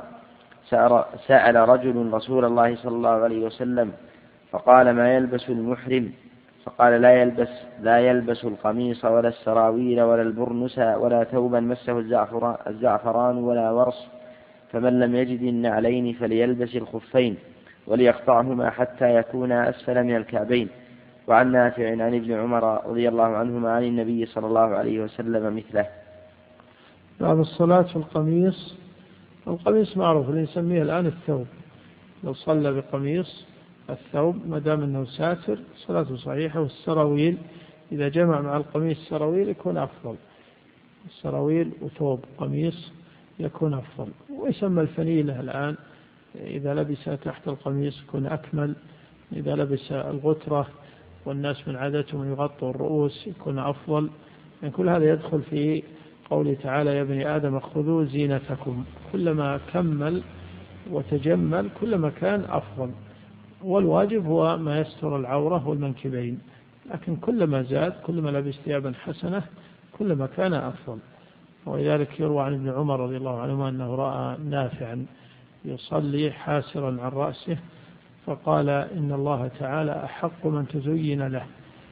سأل رجل رسول الله صلى الله عليه وسلم فقال: ما يلبس المحرم؟ فقال: لا يلبس لا يلبس القميص ولا السراويل ولا البرنس ولا ثوبا مسه الزعفران ولا ورص، فمن لم يجد النعلين فليلبس الخفين وليقطعهما حتى يكونا أسفل من الكعبين. وعن نافع عن ابن عمر رضي الله عنهما عن النبي صلى الله عليه وسلم مثله. بعد الصلاة في القميص، القميص معروف اللي نسميه الآن الثوب، لو صلى بقميص الثوب ما دام أنه ساتر صلاته صحيحة. والسراويل إذا جمع مع القميص سراويل يكون أفضل، السراويل وثوب قميص يكون أفضل. ويسمى الفنيلة الآن إذا لبس تحت القميص يكون أكمل، إذا لبس الغترة والناس من عادتهم يغطوا الرؤوس يكون أفضل. يعني كل هذا يدخل في قوله تعالى: يا بني آدم خذوا زينتكم. كلما كمل وتجمل كلما كان أفضل، والواجب هو ما يستر العورة والمنكبين، لكن كلما زاد كلما لبس ثيابا حسنة كلما كان أفضل. ولذلك يروى عن ابن عمر رضي الله عنهما أنه رأى نافعا يصلي حاسرا عن رأسه فقال: إن الله تعالى أحق من تزين له،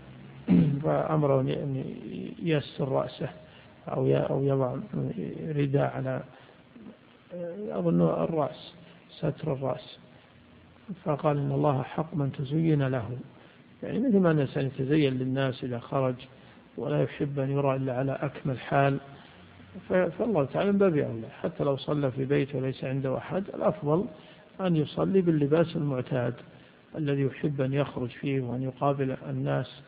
فأمره أن يستر رأسه أو يضع رداء على أظن الرأس، ستر الرأس، فقال: إن الله حق من تزين له. يعني مثل ما الناس يتزين للناس إذا خرج ولا يحب أن يرى إلا على أكمل حال، فالله تعالى باب أولى. حتى لو صلى في بيته وليس عنده أحد، الأفضل أن يصلي باللباس المعتاد الذي يحب أن يخرج فيه وأن يقابل الناس.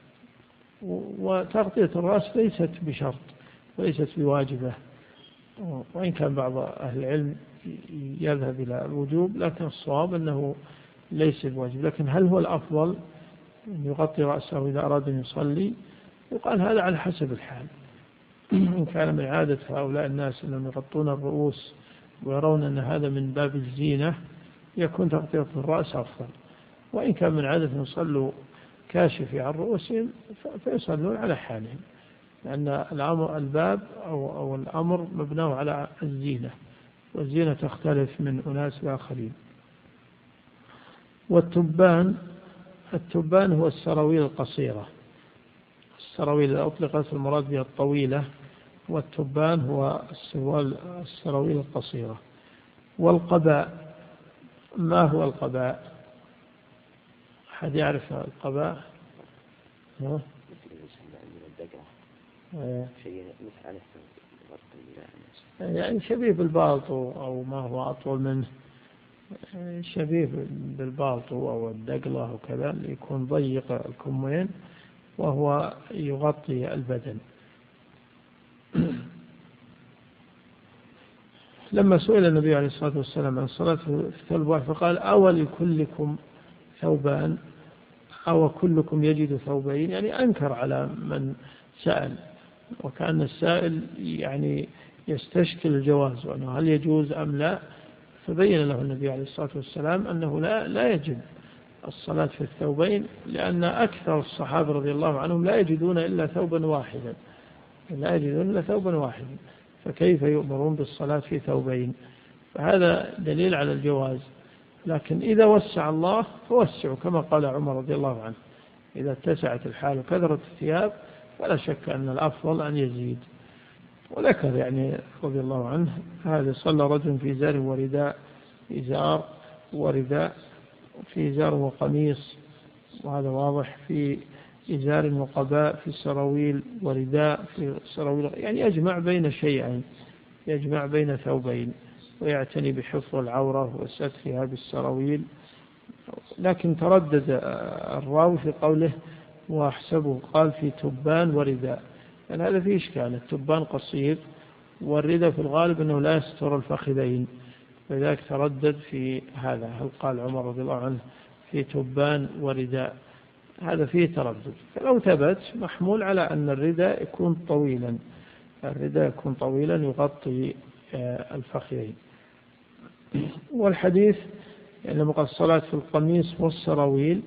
وتغطية الرأس ليست بشرط وليست بواجبة، وإن كان بعض أهل العلم يذهب إلى الوجوب، لكن الصواب أنه ليس بواجب. لكن هل هو الأفضل أن يغطي رأسه إذا أراد أن يصلي؟ يقال هذا على حسب الحال. إن كان من عادة هؤلاء الناس أنهم يغطون الرؤوس ويرون أن هذا من باب الزينة يكون تغطية الرأس أفضل. وإن كان من عادة يصلوا كاشف عن رؤوسهم فيصلون على حالهم، لأن الأمر الباب أو, أو الأمر مبناه على الزينة، والزينة تختلف من أناس آخرين. والتبان، التبان هو السراويل القصيرة، السراويل إذا أطلقت المراد بها الطويلة، والتبان هو السراويل القصيرة. والقباء، ما هو القباء؟ أحد يعرف القباء؟ ها؟ يعني شبيه بالبالطو أو ما هو أطول منه، شبيه بالبالطو أو الدقلة وكذا، اللي يكون ضيق الكمين وهو يغطي البدن. لما سئل النبي عليه الصلاة والسلام عن صلاة في الثوب الواحد فقال: أو لكلكم ثوبان أو كلكم يجد ثوبين، يعني أنكر على من سأل، وكأن السائل يعني يستشكل الجواز وأنه هل يجوز أم لا، فبين له النبي عليه الصلاة والسلام أنه لا, لا يجب الصلاة في الثوبين، لأن أكثر الصحابة رضي الله عنهم لا يجدون إلا ثوبا واحدا لا يجدون إلا ثوبا واحدا فكيف يؤمرون بالصلاة في ثوبين؟ فهذا دليل على الجواز. لكن إذا وسع الله فوسعوا كما قال عمر رضي الله عنه، إذا اتسعت الحال وكثرت الثياب فلا شك أن الأفضل أن يزيد. وذكر يعني رضي الله عنه هذا صلى رجل في إزار ورداء، إزار ورداء، في إزار وقميص، وهذا واضح، في إزار وقباء، في سراويل ورداء، في سراويل، يعني يجمع بين شيئين، يجمع بين ثوبين، ويعتني بحفظ العورة وسترها بالسراويل. لكن تردد الراوي في قوله وأحسبه قال في تبان ورداء، يعني هذا فيه إشكال، التبان قصير والرداء في الغالب أنه لا يستر الفخذين، لذلك تردد في هذا، هل قال عمر رضي الله عنه في تبان ورداء؟ هذا فيه تردد. فلو ثبت محمول على أن الرداء يكون طويلا، الرداء يكون طويلا يغطي الفخذين. والحديث يعني لما قال الصلاة في القميص والسراويل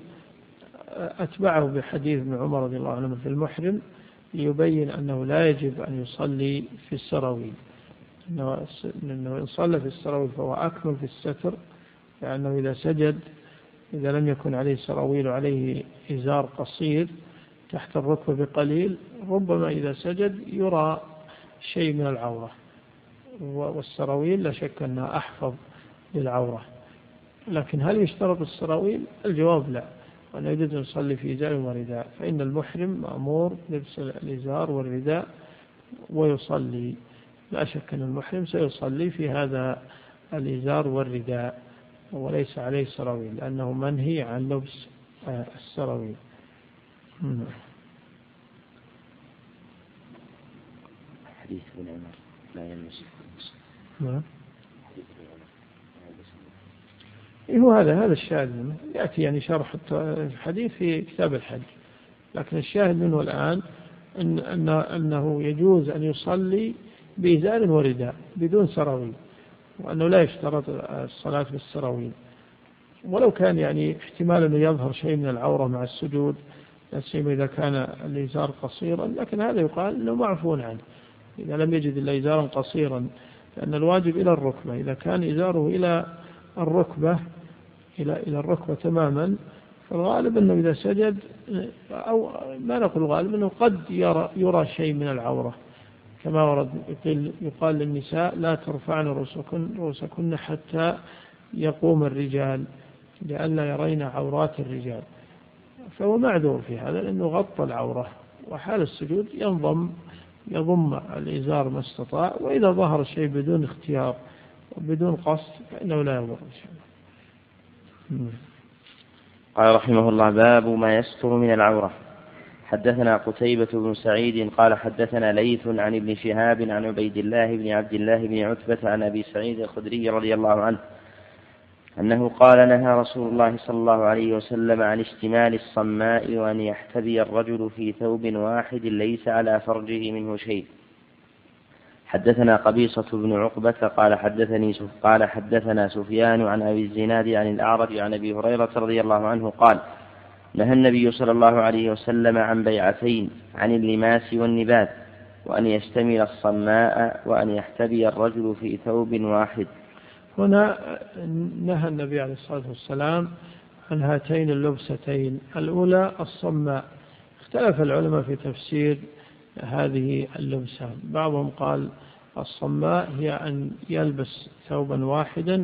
أتبعه بحديث ابن عمر رضي الله عنه في المحرم ليبين أنه لا يجب أن يصلي في السراويل، لأنه إن صلى في السراويل فهو أكمل في الستر، لأنه إذا سجد إذا لم يكن عليه سراويل وعليه إزار قصير تحت الركبة بقليل ربما إذا سجد يرى شيء من العورة، والسراويل لا شك أنها أحفظ للعورة. لكن هل يشترط السراويل؟ الجواب لا، وأنه يجب أن يصلي في إزار ورداء، فإن المحرم مأمور لبس الإزار والرداء ويصلي، لا شك أن المحرم سيصلي في هذا الإزار والرداء وليس عليه سراويل، لأنه منهي عن لبس السراويل. حديث ابن عمر لا يلمس. نعم. هو هذا هذا الشاهد يأتي يعني شرح الحديث في كتاب الحج، لكن الشاهد منه الآن إن أن أنه يجوز أن يصلي بإزار ورداء بدون سراويل، وأنه لا يشترط الصلاة بالسراويل، ولو كان يعني احتمال أنه يظهر شيء من العورة مع السجود، لا سيما إذا كان الإزار قصيرا، لكن هذا يقال أنه معفو عنه إذا لم يجد إلا إزارا قصيرا، لأن الواجب إلى الركبة، إذا كان إزاره إلى الركبة إلى إلى الركبة تماما فالغالب أنه إذا سجد، أو ما نقول الغالب أنه قد يرى, يرى شيء من العورة، كما ورد يقال للنساء لا ترفعن رؤوسكن, رؤوسكن حتى يقوم الرجال لئلا يرين عورات الرجال، فهو معذور في هذا لأنه غطى العورة، وحال السجود ينضم يضم الإزار ما استطاع، وإذا ظهر شيء بدون اختيار وبدون قصد فإنه لا يضر إن شاء الله. قال رحمه الله باب ما يستر من العورة. حدثنا قتيبة بن سعيد قال حدثنا ليث عن ابن شهاب عن عبيد الله بن عبد الله بن عتبة عن أبي سعيد الخدري رضي الله عنه أنه قال نهى رسول الله صلى الله عليه وسلم عن اشتمال الصماء وأن يحتبي الرجل في ثوب واحد ليس على فرجه منه شيء. حدثنا قبيصة بن عقبة قال حدثني قال حدثنا سفيان عن أبي الزناد عن الأعرج عن أبي هريرة رضي الله عنه قال نهى النبي صلى الله عليه وسلم عن بيعتين، عن اللماس والنبات، وأن يشتمل الصماء وأن يحتبي الرجل في ثوب واحد. هنا نهى النبي عليه الصلاة والسلام عن هاتين اللبستين، الأولى الصماء. اختلف العلماء في تفسير هذه اللبسة، بعضهم قال الصماء هي أن يلبس ثوبا واحدا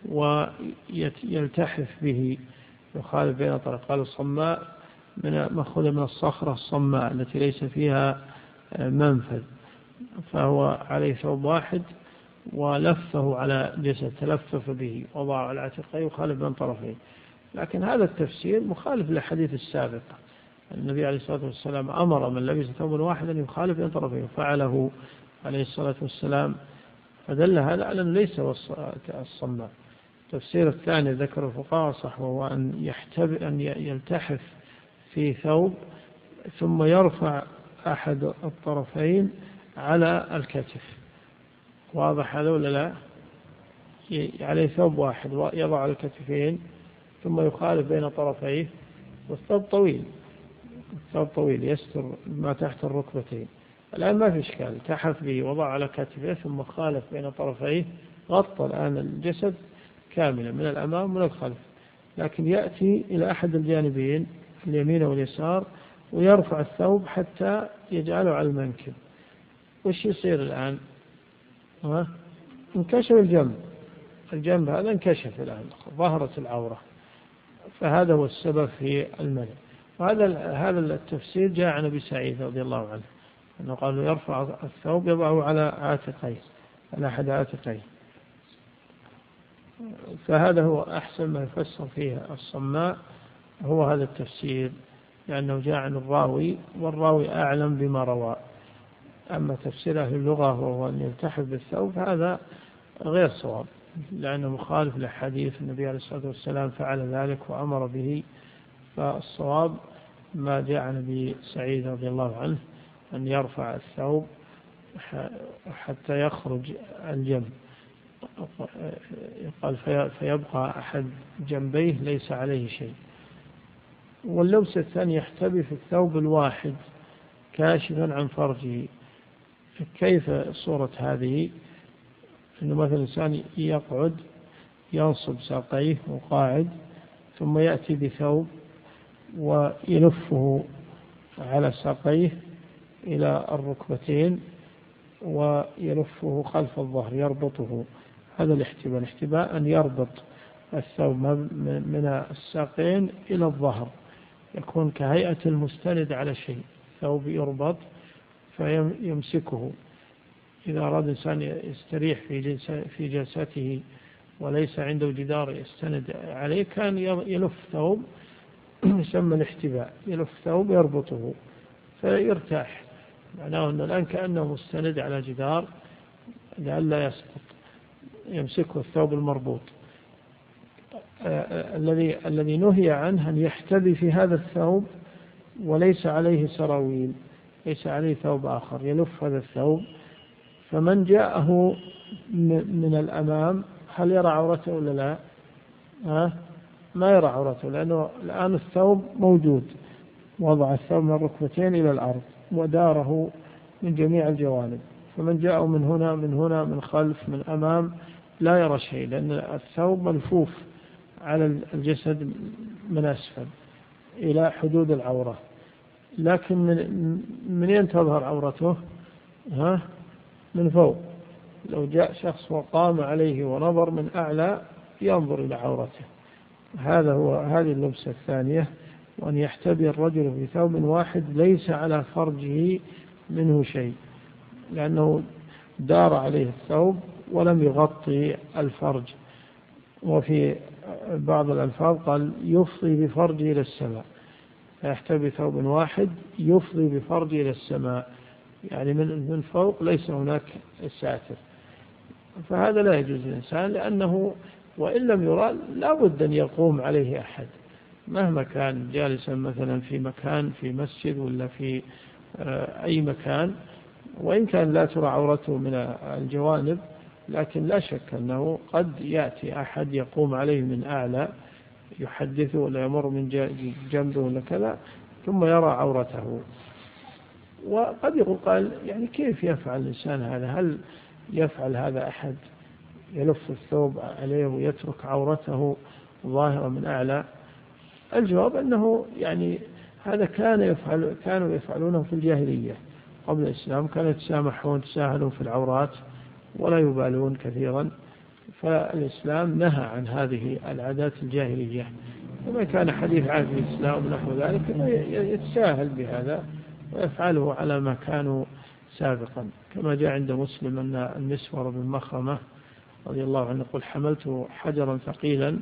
ويلتحف به، يخالف بين طرق، قال الصماء من مأخوذ من الصخرة الصماء التي ليس فيها منفذ، فهو عليه ثوب واحد ولفه على جسد، تلفف به وضع على عاتقه، يخالف بين طرفين. لكن هذا التفسير مخالف للحديث السابق، النبي عليه الصلاة والسلام أمر من لبس ثوبا واحدا يخالف بين طرفين، فعله عليه الصلاة والسلام، فدل هذا على أنه ليس الصماء. التفسير الثاني ذكر الفقهاء صح، وهو أن يحتب أن يلتحف في ثوب ثم يرفع أحد الطرفين على الكتف، واضح هذا ولا لا؟ عليه ثوب واحد يضع الكتفين ثم يخالف بين طرفيه، والثوب طويل، الثوب طويل يستر ما تحت الركبتين. الآن ما في إشكال، تحف به وضع على كتفه ثم خالف بين طرفيه، غطى الآن الجسد كاملا من الأمام ومن الخلف، لكن يأتي إلى أحد الجانبين اليمين واليسار ويرفع الثوب حتى يجعله على المنكب. وش يصير الآن؟ ها؟ انكشف الجنب، الجنب هذا انكشف الآن، ظهرت العورة، فهذا هو السبب في المنع. وهذا هذا التفسير جاء عن أبي سعيد رضي الله عنه أنه قالوا يرفع الثوب يضعه على عاتقيه، على أحد عاتقيه، فهذا هو أحسن ما يفسر فيه الصماء، هو هذا التفسير، لأنه جاء عن الراوي والراوي أعلم بما روى. أما تفسير أهل اللغة وهو أن يلتحف بالثوب هذا غير صواب، لأنه مخالف لحديث النبي عليه الصلاة والسلام فعل ذلك وأمر به. فالصواب ما جاء عن أبي سعيد رضي الله عنه أن يرفع الثوب حتى يخرج الجنب، قال فيبقى أحد جنبيه ليس عليه شيء. واللبس الثاني يحتبي في الثوب الواحد كاشفا عن فرجه. كيف صورة هذه؟ أنه مثلا إنسان يقعد ينصب ساقيه وقاعد، ثم يأتي بثوب ويلفه على ساقيه إلى الركبتين ويلفه خلف الظهر يربطه. هذا الاحتباء. الاحتباء أن يربط الثوب من الساقين إلى الظهر، يكون كهيئة المستند على شيء، ثوب يربط فيمسكه. إذا أراد إنسان يستريح في جلسته وليس عنده جدار يستند عليه كان يلف ثوب، يسمى الاحتباء، يلف ثوب يربطه فيرتاح، معناه أنه الآن كأنه مستند على جدار لئلا يسقط، يمسكه الثوب المربوط. الذي الذي نهي عنه أن يحتبي في هذا الثوب وليس عليه سراويل، ليس عليه ثوب آخر، يلف هذا الثوب، فمن جاءه من الأمام هل يرى عورته ولا لا؟ ها؟ ما يرى عورته، لأنه الآن الثوب موجود، وضع الثوب من الركبتين إلى الأرض وداره من جميع الجوانب، فمن جاءه من هنا من هنا من خلف من أمام لا يرى شيء، لأن الثوب ملفوف على الجسد من أسفل إلى حدود العورة. لكن من منين تظهر عورته؟ ها؟ من فوق. لو جاء شخص وقام عليه ونظر من أعلى ينظر إلى عورته. هذا هو هذه اللبسة الثانية، وأن يحتبي الرجل في ثوب واحد ليس على فرجه منه شيء، لأنه دار عليه الثوب ولم يغطي الفرج. وفي بعض الألفاظ قال يفضي بفرجه إلى السماء، فيحتبي ثوب واحد يفضي بفرجه إلى السماء، يعني من من فوق ليس هناك ساتر. فهذا لا يجوز للإنسان، لأنه وإن لم يرى لا بد أن يقوم عليه أحد مهما كان جالسا مثلا في مكان في مسجد ولا في أي مكان، وإن كان لا ترى عورته من الجوانب، لكن لا شك أنه قد يأتي أحد يقوم عليه من أعلى يحدثه ولا يمر من جنبه ولا كذا ثم يرى عورته. وقد يقول قال يعني كيف يفعل الإنسان هذا؟ هل يفعل هذا أحد يلف الثوب عليه ويترك عورته ظاهرة من أعلى؟ الجواب أنه يعني هذا كان يفعل كانوا يفعلونه في الجاهلية قبل الإسلام، كانوا يتسامحون تساهلون في العورات ولا يبالون كثيرا. فالإسلام نهى عن هذه العادات الجاهلية، وما كان حديث عهد الإسلام ونحو ذلك يتساهل بهذا ويفعله على ما كانوا سابقا. كما جاء عند مسلم أن المسور بن مخرمة رضي الله عنه يقول حملت حجرا ثقيلا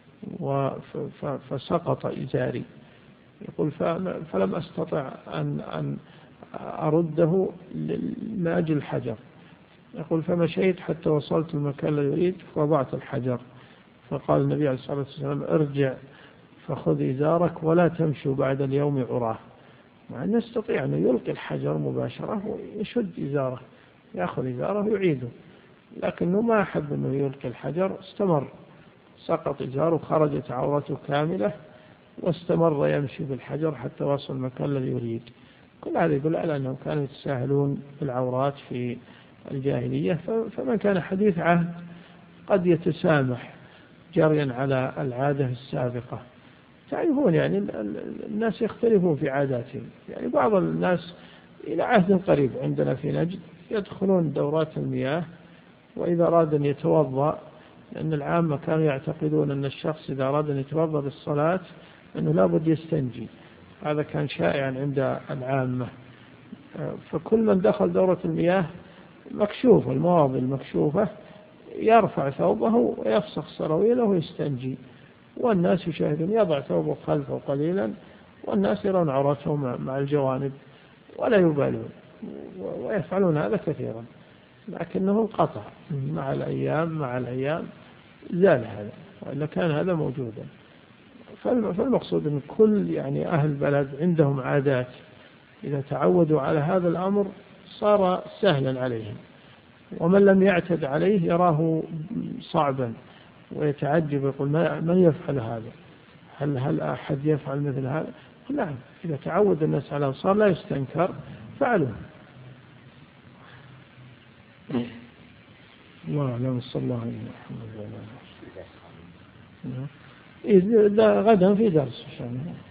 فسقط إزاري، يقول فلم أستطع أن أن أرده من أجل الحجر، يقول فمشيت حتى وصلت المكان الذي يريد فوضعت الحجر، فقال النبي عليه الصلاة والسلام ارجع فخذ إزارك ولا تمشوا بعد اليوم عراه، مع أن يستطيع أن يلقي الحجر مباشرة ويشد إزاره يأخذ إزاره ويعيده، لكنه ما أحب أنه يلقي الحجر، استمر سقط إزاره وخرجت عورته كاملة واستمر يمشي بالحجر حتى وصل المكان الذي يريد. كل هذا يدل على أنهم كانوا يتساهلون بالعورات في الجاهلية. فمن كان حديث عهد قد يتسامح جريا على العادة السابقة. تعرفون يعني الناس يختلفون في عاداتهم. يعني بعض الناس إلى عهد قريب عندنا في نجد يدخلون دورات المياه، وإذا أراد أن يتوضأ، لأن العامة كانوا يعتقدون أن الشخص إذا أراد أن يتوضأ للصلاة أنه لابد يستنجي. هذا كان شائعا عند العامة. فكل من دخل دورة المياه مكشوف، المواضع المكشوفة، يرفع ثوبه ويفسخ سراويله ويستنجي، والناس يشاهدون، يضع ثوبه خلفه قليلا والناس يرون عورتهم مع الجوانب ولا يبالون، ويفعلون هذا كثيرا. لكنه انقطع مع الأيام مع الأيام زال هذا، وإلا كان هذا موجودا. فالمقصود أن كل يعني أهل البلد عندهم عادات، إذا تعودوا على هذا الأمر صار سهلا عليهم، ومن لم يعتد عليه يراه صعبا ويتعجب، يقول من يفعل هذا؟ هل هل أحد يفعل مثل هذا؟ نعم، إذا تعود الناس على صار لا يستنكر فعلوه. الله أعلم. صلى الله عليه وسلم. إذا غدا في درس إن شاء الله.